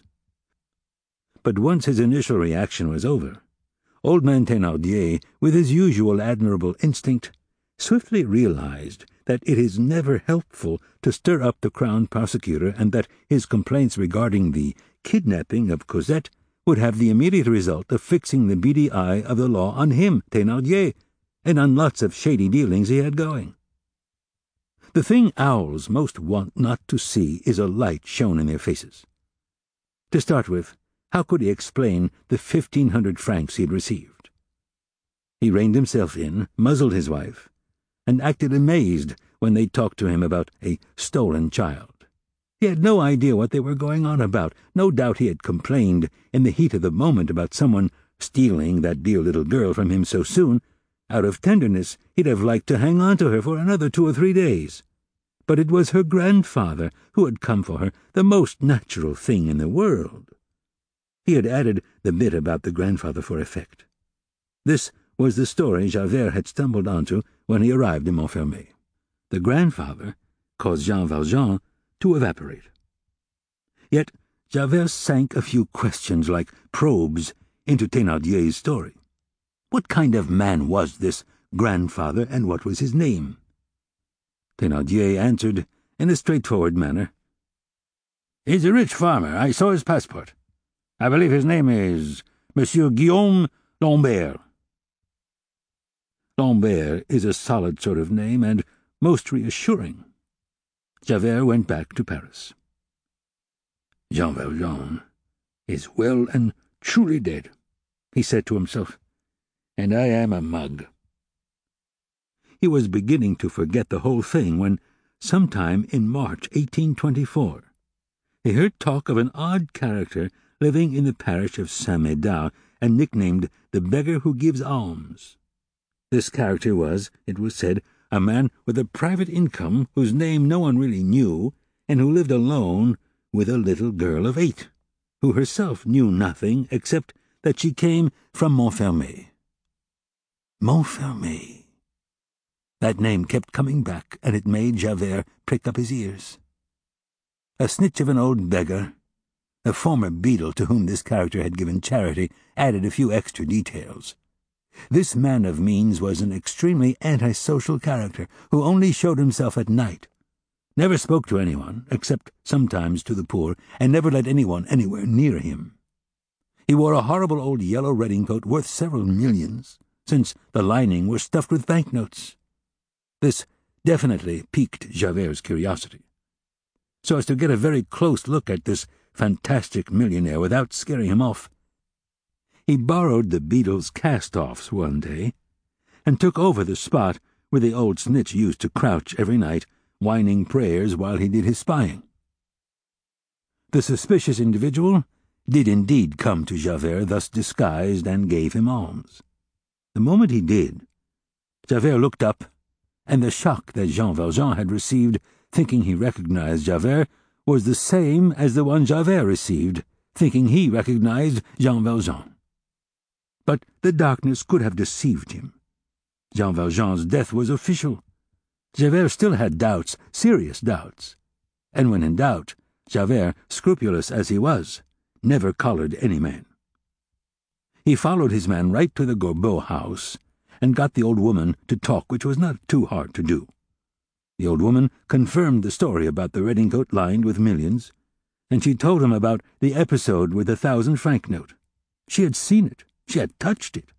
But once his initial reaction was over, old man Thénardier, with his usual admirable instinct, swiftly realized that it is never helpful to stir up the Crown Prosecutor, and that his complaints regarding the kidnapping of Cosette would have the immediate result of fixing the beady eye of the law on him, Thénardier, and on lots of shady dealings he had going. The thing owls most want not to see is a light shown in their faces. To start with, how could he explain the 1,500 francs he had received? He reined himself in, muzzled his wife, and acted amazed when they talked to him about a stolen child. He had no idea what they were going on about. No doubt he had complained in the heat of the moment about someone stealing that dear little girl from him so soon. Out of tenderness, he'd have liked to hang on to her for another 2 or 3 days. But it was her grandfather who had come for her, the most natural thing in the world. He had added the bit about the grandfather for effect. This was the story Javert had stumbled onto when he arrived in Montfermeil. The grandfather caused Jean Valjean to evaporate. Yet Javert sank a few questions like probes into Thénardier's story. What kind of man was this grandfather, and what was his name? Thénardier answered in a straightforward manner. "He's a rich farmer. I saw his passport. I believe his name is Monsieur Guillaume Lambert." Lambert is a solid sort of name, and most reassuring. Javert went back to Paris. "Jean Valjean is well and truly dead," he said to himself, "and I am a mug." He was beginning to forget the whole thing when, sometime in March 1824, he heard talk of an odd character living in the parish of Saint-Médard and nicknamed the beggar who gives alms. This character was, it was said, a man with a private income whose name no one really knew, and who lived alone with a little girl of 8, who herself knew nothing except that she came from Montfermeil. Montfermeil. That name kept coming back, and it made Javert prick up his ears. A snitch of an old beggar, a former beadle to whom this character had given charity, added a few extra details. This man of means was an extremely antisocial character, who only showed himself at night, never spoke to anyone, except sometimes to the poor, and never let anyone anywhere near him. He wore a horrible old yellow riding coat worth several millions, since the lining was stuffed with banknotes. This definitely piqued Javert's curiosity. So as to get a very close look at this fantastic millionaire without scaring him off, he borrowed the beadle's cast-offs one day, and took over the spot where the old snitch used to crouch every night, whining prayers while he did his spying. The suspicious individual did indeed come to Javert thus disguised and gave him alms. The moment he did, Javert looked up, and the shock that Jean Valjean had received, thinking he recognized Javert, was the same as the one Javert received, thinking he recognized Jean Valjean. But the darkness could have deceived him. Jean Valjean's death was official. Javert still had doubts, serious doubts. And when in doubt, Javert, scrupulous as he was, never collared any man. He followed his man right to the Gorbeau house and got the old woman to talk, which was not too hard to do. The old woman confirmed the story about the redingote lined with millions, and she told him about the episode with the 1,000-franc note. She had seen it. She had touched it.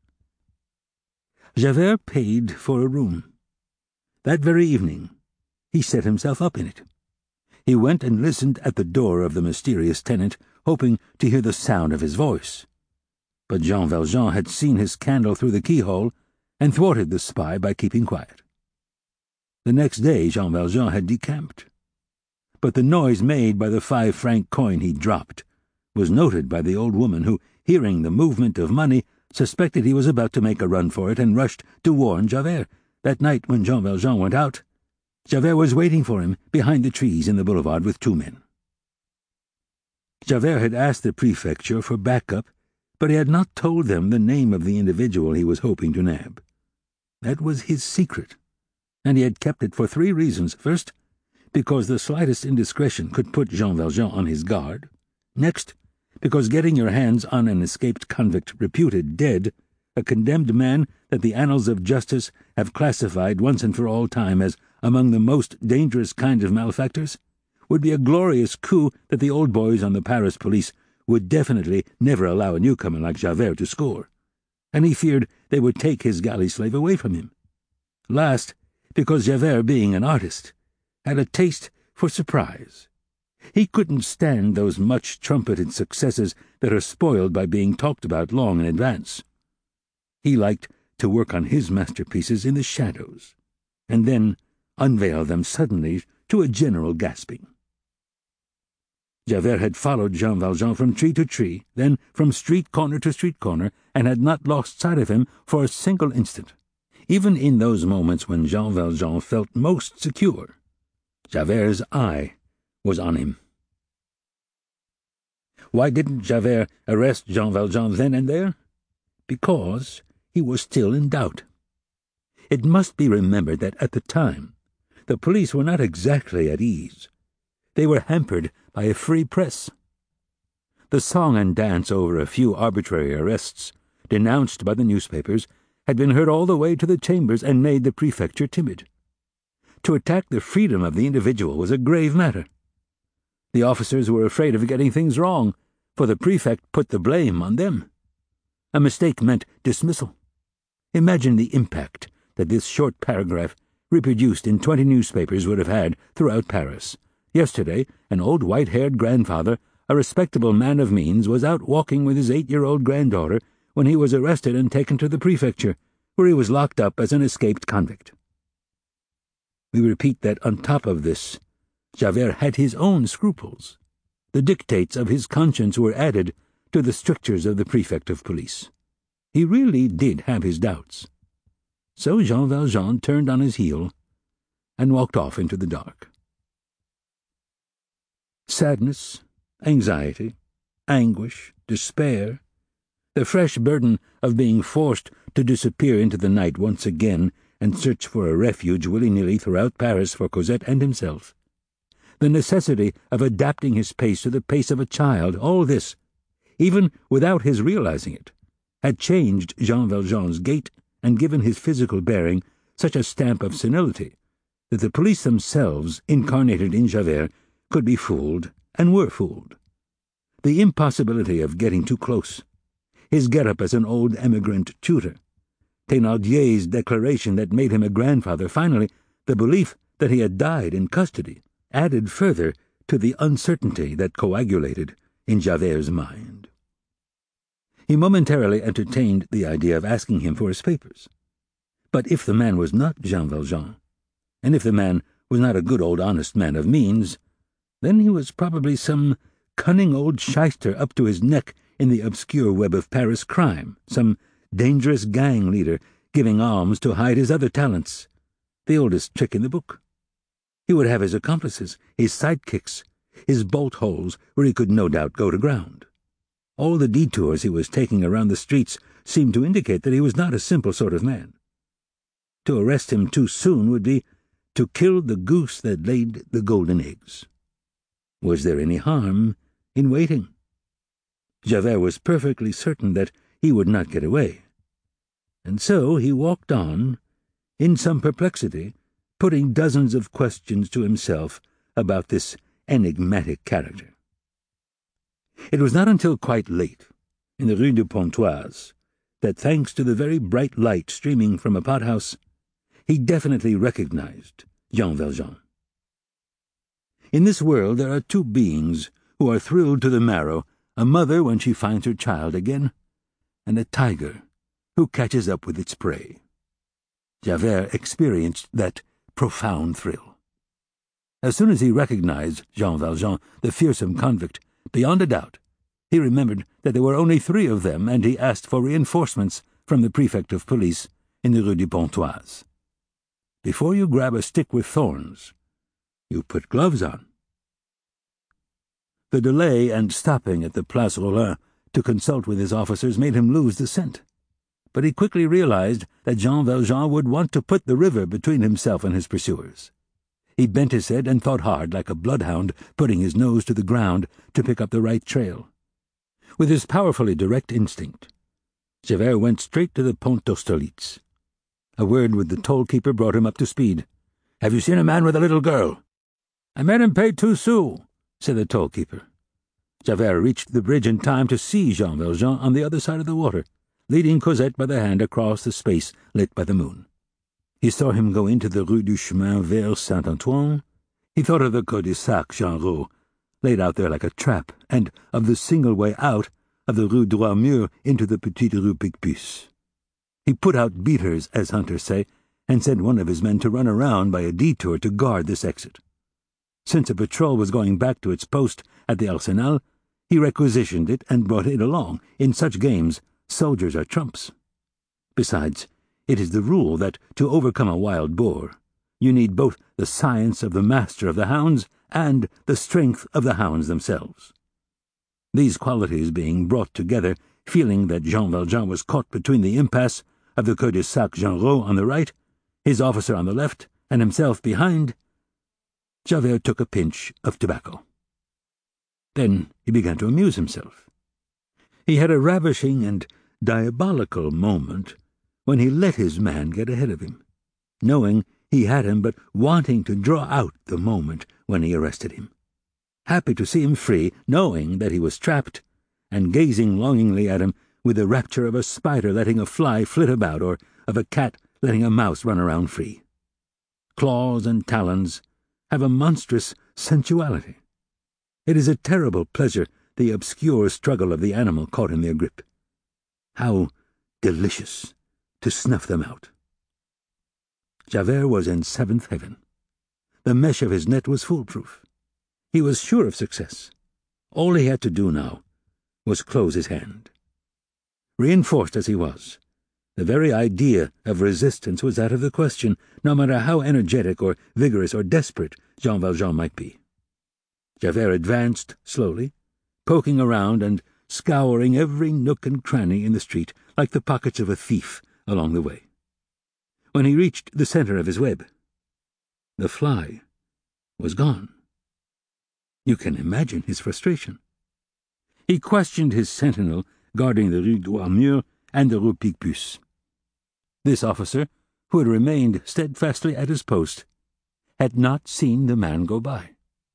Javert paid for a room. That very evening, he set himself up in it. He went and listened at the door of the mysterious tenant, hoping to hear the sound of his voice. But Jean Valjean had seen his candle through the keyhole and thwarted the spy by keeping quiet. The next day Jean Valjean had decamped. But the noise made by the 5-franc coin he dropped was noted by the old woman who, hearing the movement of money, suspected he was about to make a run for it and rushed to warn Javert. That night when Jean Valjean went out, Javert was waiting for him behind the trees in the boulevard with 2 men. Javert had asked the prefecture for backup, but he had not told them the name of the individual he was hoping to nab. That was his secret, and he had kept it for 3 reasons. First, because the slightest indiscretion could put Jean Valjean on his guard. Next, because getting your hands on an escaped convict reputed dead, a condemned man that the annals of justice have classified once and for all time as among the most dangerous kind of malefactors, would be a glorious coup that the old boys on the Paris police would definitely never allow a newcomer like Javert to score, and he feared they would take his galley slave away from him. Last, because Javert, being an artist, had a taste for surprise. He couldn't stand those much-trumpeted successes that are spoiled by being talked about long in advance. He liked to work on his masterpieces in the shadows, and then unveil them suddenly to a general gasping. Javert had followed Jean Valjean from tree to tree, then from street corner to street corner, and had not lost sight of him for a single instant. Even in those moments when Jean Valjean felt most secure, Javert's eye was on him. Why didn't Javert arrest Jean Valjean then and there? Because he was still in doubt. It must be remembered that at the time, the police were not exactly at ease. They were hampered by a free press. The song and dance over a few arbitrary arrests, denounced by the newspapers, had been heard all the way to the chambers and made the prefecture timid. To attack the freedom of the individual was a grave matter. The officers were afraid of getting things wrong, for the prefect put the blame on them. A mistake meant dismissal. Imagine the impact that this short paragraph, reproduced in 20 newspapers, would have had throughout Paris. Yesterday, an old white-haired grandfather, a respectable man of means, was out walking with his 8-year-old granddaughter when he was arrested and taken to the prefecture, where he was locked up as an escaped convict. We repeat that on top of this, Javert had his own scruples. The dictates of his conscience were added to the strictures of the prefect of police. He really did have his doubts. So Jean Valjean turned on his heel and walked off into the dark. Sadness, anxiety, anguish, despair, the fresh burden of being forced to disappear into the night once again and search for a refuge willy-nilly throughout Paris for Cosette and himself, the necessity of adapting his pace to the pace of a child, all this, even without his realizing it, had changed Jean Valjean's gait and given his physical bearing such a stamp of senility that the police themselves, incarnated in Javert, could be fooled and were fooled. The impossibility of getting too close, his get-up as an old emigrant tutor, Thénardier's declaration that made him a grandfather, finally, the belief that he had died in custody, added further to the uncertainty that coagulated in Javert's mind. He momentarily entertained the idea of asking him for his papers. But if the man was not Jean Valjean, and if the man was not a good old honest man of means, then he was probably some cunning old shyster up to his neck in the obscure web of Paris crime, some dangerous gang leader giving alms to hide his other talents, the oldest trick in the book. He would have his accomplices, his sidekicks, his bolt holes where he could no doubt go to ground. All the detours he was taking around the streets seemed to indicate that he was not a simple sort of man. To arrest him too soon would be to kill the goose that laid the golden eggs. Was there any harm in waiting? Javert was perfectly certain that he would not get away. And so he walked on, in some perplexity, putting dozens of questions to himself about this enigmatic character. It was not until quite late, in the Rue de Pontoise, that thanks to the very bright light streaming from a pothouse, he definitely recognized Jean Valjean. In this world there are two beings who are thrilled to the marrow, a mother when she finds her child again, and a tiger who catches up with its prey. Javert experienced that profound thrill. As soon as he recognized Jean Valjean, the fearsome convict, beyond a doubt, he remembered that there were only 3 of them, and he asked for reinforcements from the prefect of police in the Rue de Pontoise. Before you grab a stick with thorns, you put gloves on. The delay and stopping at the Place Rollin to consult with his officers made him lose the scent. But he quickly realized that Jean Valjean would want to put the river between himself and his pursuers. He bent his head and thought hard, like a bloodhound putting his nose to the ground to pick up the right trail. With his powerfully direct instinct, Javert went straight to the Pont d'Austerlitz. A word with the toll-keeper brought him up to speed. "Have you seen a man with a little girl?" "I made him pay 2 sous, said the toll-keeper. Javert reached the bridge in time to see Jean Valjean on the other side of the water, leading Cosette by the hand across the space lit by the moon. He saw him go into the Rue du Chemin Vert Saint-Antoine. He thought of the cul-de-sac Genrot, laid out there like a trap, and of the single way out of the Rue Droit-Mur into the Petite Rue Picpus. He put out beaters, as hunters say, and sent one of his men to run around by a detour to guard this exit. Since a patrol was going back to its post at the Arsenal, he requisitioned it and brought it along. In such games, soldiers are trumps. Besides, it is the rule that to overcome a wild boar, you need both the science of the master of the hounds and the strength of the hounds themselves. These qualities being brought together, feeling that Jean Valjean was caught between the impasse of the cul-de-sac Genrot on the right, his officer on the left, and himself behind, Javert took a pinch of tobacco. Then he began to amuse himself. He had a ravishing and diabolical moment when he let his man get ahead of him, knowing he had him but wanting to draw out the moment when he arrested him, happy to see him free, knowing that he was trapped, and gazing longingly at him with the rapture of a spider letting a fly flit about or of a cat letting a mouse run around free. Claws and talons have a monstrous sensuality. It is a terrible pleasure, the obscure struggle of the animal caught in their grip. How delicious to snuff them out. Javert was in 7th heaven. The mesh of his net was foolproof. He was sure of success. All he had to do now was close his hand. Reinforced as he was, the very idea of resistance was out of the question, no matter how energetic or vigorous or desperate Jean Valjean might be. Javert advanced slowly, poking around and scouring every nook and cranny in the street like the pockets of a thief along the way. When he reached the center of his web, the fly was gone. You can imagine his frustration. He questioned his sentinel guarding the Rue Droit-Mur and the Rue Picpus. This officer, who had remained steadfastly at his post, had not seen the man go by.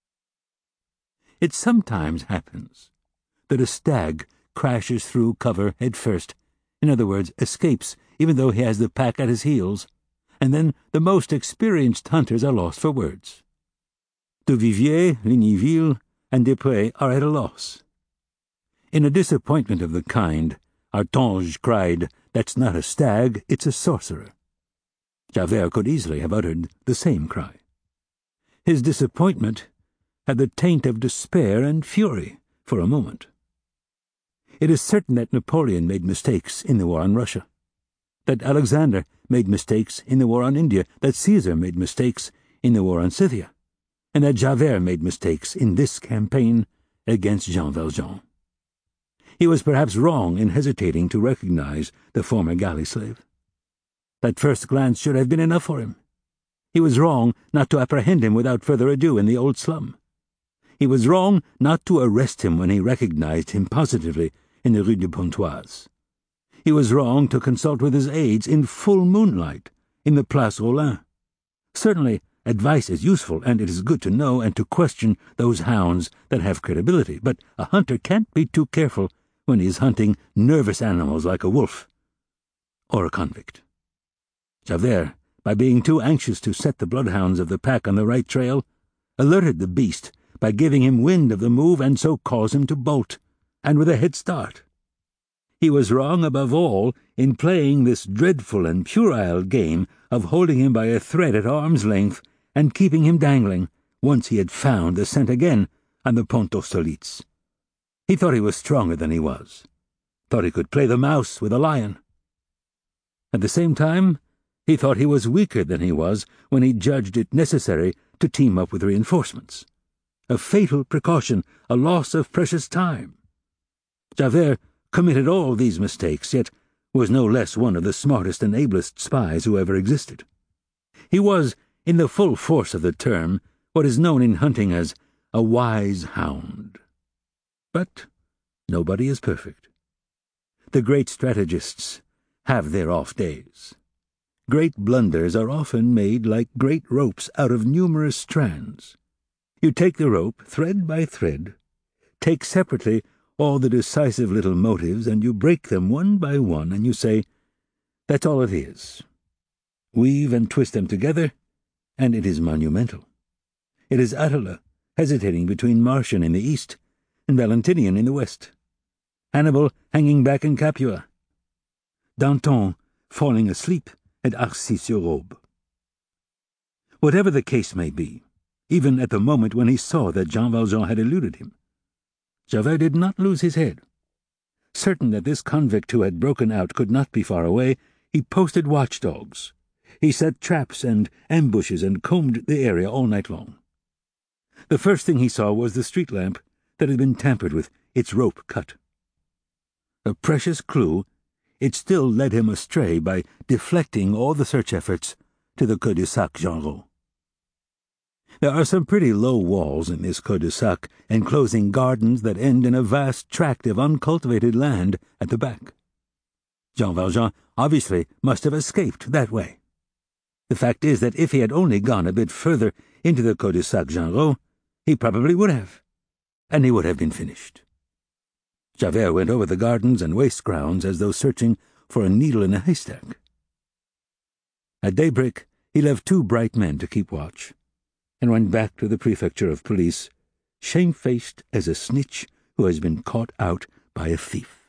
It sometimes happens that a stag crashes through cover head first, in other words, escapes even though he has the pack at his heels, and then the most experienced hunters are lost for words. Duvivier, Ligniville, and Desprez are at a loss. In a disappointment of the kind, Artange cried, "That's not a stag, it's a sorcerer." Javert could easily have uttered the same cry. His disappointment had the taint of despair and fury for a moment. It is certain that Napoleon made mistakes in the war on Russia, that Alexander made mistakes in the war on India, that Caesar made mistakes in the war on Scythia, and that Javert made mistakes in this campaign against Jean Valjean. He was perhaps wrong in hesitating to recognize the former galley slave. That first glance should have been enough for him. He was wrong not to apprehend him without further ado in the old slum. He was wrong not to arrest him when he recognized him positively in the Rue de Pontoise. He was wrong to consult with his aides in full moonlight in the Place Rollin. Certainly, advice is useful, and it is good to know and to question those hounds that have credibility, but a hunter can't be too careful when he is hunting nervous animals like a wolf or a convict. Javert, by being too anxious to set the bloodhounds of the pack on the right trail, alerted the beast by giving him wind of the move and so caused him to bolt, and with a head start. He was wrong above all in playing this dreadful and puerile game of holding him by a thread at arm's length and keeping him dangling once he had found the scent again on the Pont d'Austerlitz. He thought he was stronger than he was, thought he could play the mouse with a lion. At the same time, he thought he was weaker than he was when he judged it necessary to team up with reinforcements. A fatal precaution, a loss of precious time. Javert committed all these mistakes, yet was no less one of the smartest and ablest spies who ever existed. He was, in the full force of the term, what is known in hunting as a wise hound. But nobody is perfect. The great strategists have their off days. Great blunders are often made like great ropes out of numerous strands. You take the rope, thread by thread, take separately all the decisive little motives, and you break them one by one, and you say, that's all it is. Weave and twist them together, and it is monumental. It is Attila hesitating between Marcian in the east and Valentinian in the west, Hannibal hanging back in Capua, Danton falling asleep at Arcis-sur-Aube. Whatever the case may be, even at the moment when he saw that Jean Valjean had eluded him, Javert did not lose his head. Certain that this convict who had broken out could not be far away, he posted watchdogs. He set traps and ambushes and combed the area all night long. The first thing he saw was the street lamp that had been tampered with, its rope cut. A precious clue, it still led him astray by deflecting all the search efforts to the cul-de-sac Genrot. There are some pretty low walls in this cul-de-sac, enclosing gardens that end in a vast tract of uncultivated land at the back. Jean Valjean obviously must have escaped that way. The fact is that if he had only gone a bit further into the cul-de-sac Genrot, he probably would have, and he would have been finished. Javert went over the gardens and waste grounds as though searching for a needle in a haystack. At daybreak, he left 2 bright men to keep watch, and went back to the prefecture of police, shamefaced as a snitch who has been caught out by a thief.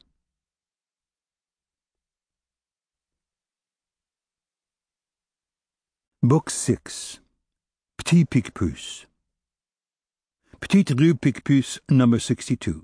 Book 6. Petit Picpus. Petite Rue Picpus, number 62.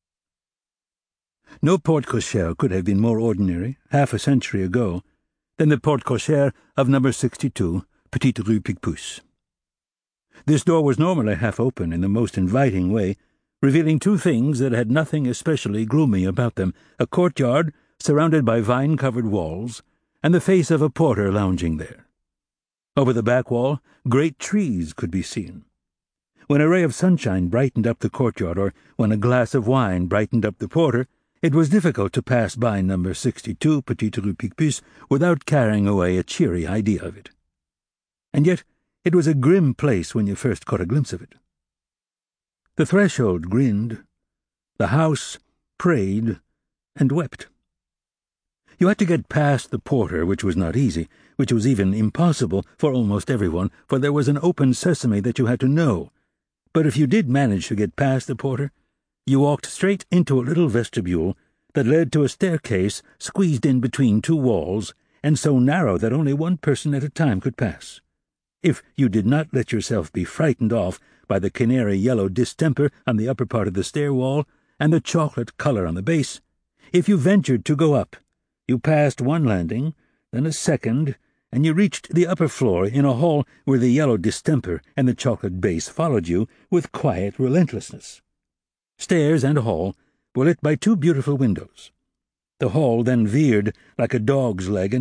No porte-cochère could have been more ordinary, half a century ago, than the porte-cochère of number 62, Petite Rue Picpus. This door was normally half open in the most inviting way, revealing 2 things that had nothing especially gloomy about them: a courtyard surrounded by vine-covered walls, and the face of a porter lounging there. Over the back wall, great trees could be seen. When a ray of sunshine brightened up the courtyard, or when a glass of wine brightened up the porter, it was difficult to pass by number 62, Petite Rue Picpus, without carrying away a cheery idea of it. And yet it was a grim place when you first caught a glimpse of it. The threshold grinned, the house prayed and wept. You had to get past the porter, which was not easy, which was even impossible for almost everyone, for there was an open sesame that you had to know. But if you did manage to get past the porter, you walked straight into a little vestibule that led to a staircase squeezed in between 2 walls, and so narrow that only 1 person at a time could pass. If you did not let yourself be frightened off by the canary-yellow distemper on the upper part of the stair wall and the chocolate color on the base, if you ventured to go up, you passed 1 landing, then a second, and you reached the upper floor in a hall where the yellow distemper and the chocolate base followed you with quiet relentlessness. Stairs and hall were lit by two beautiful windows. The hall then veered like a dog's leg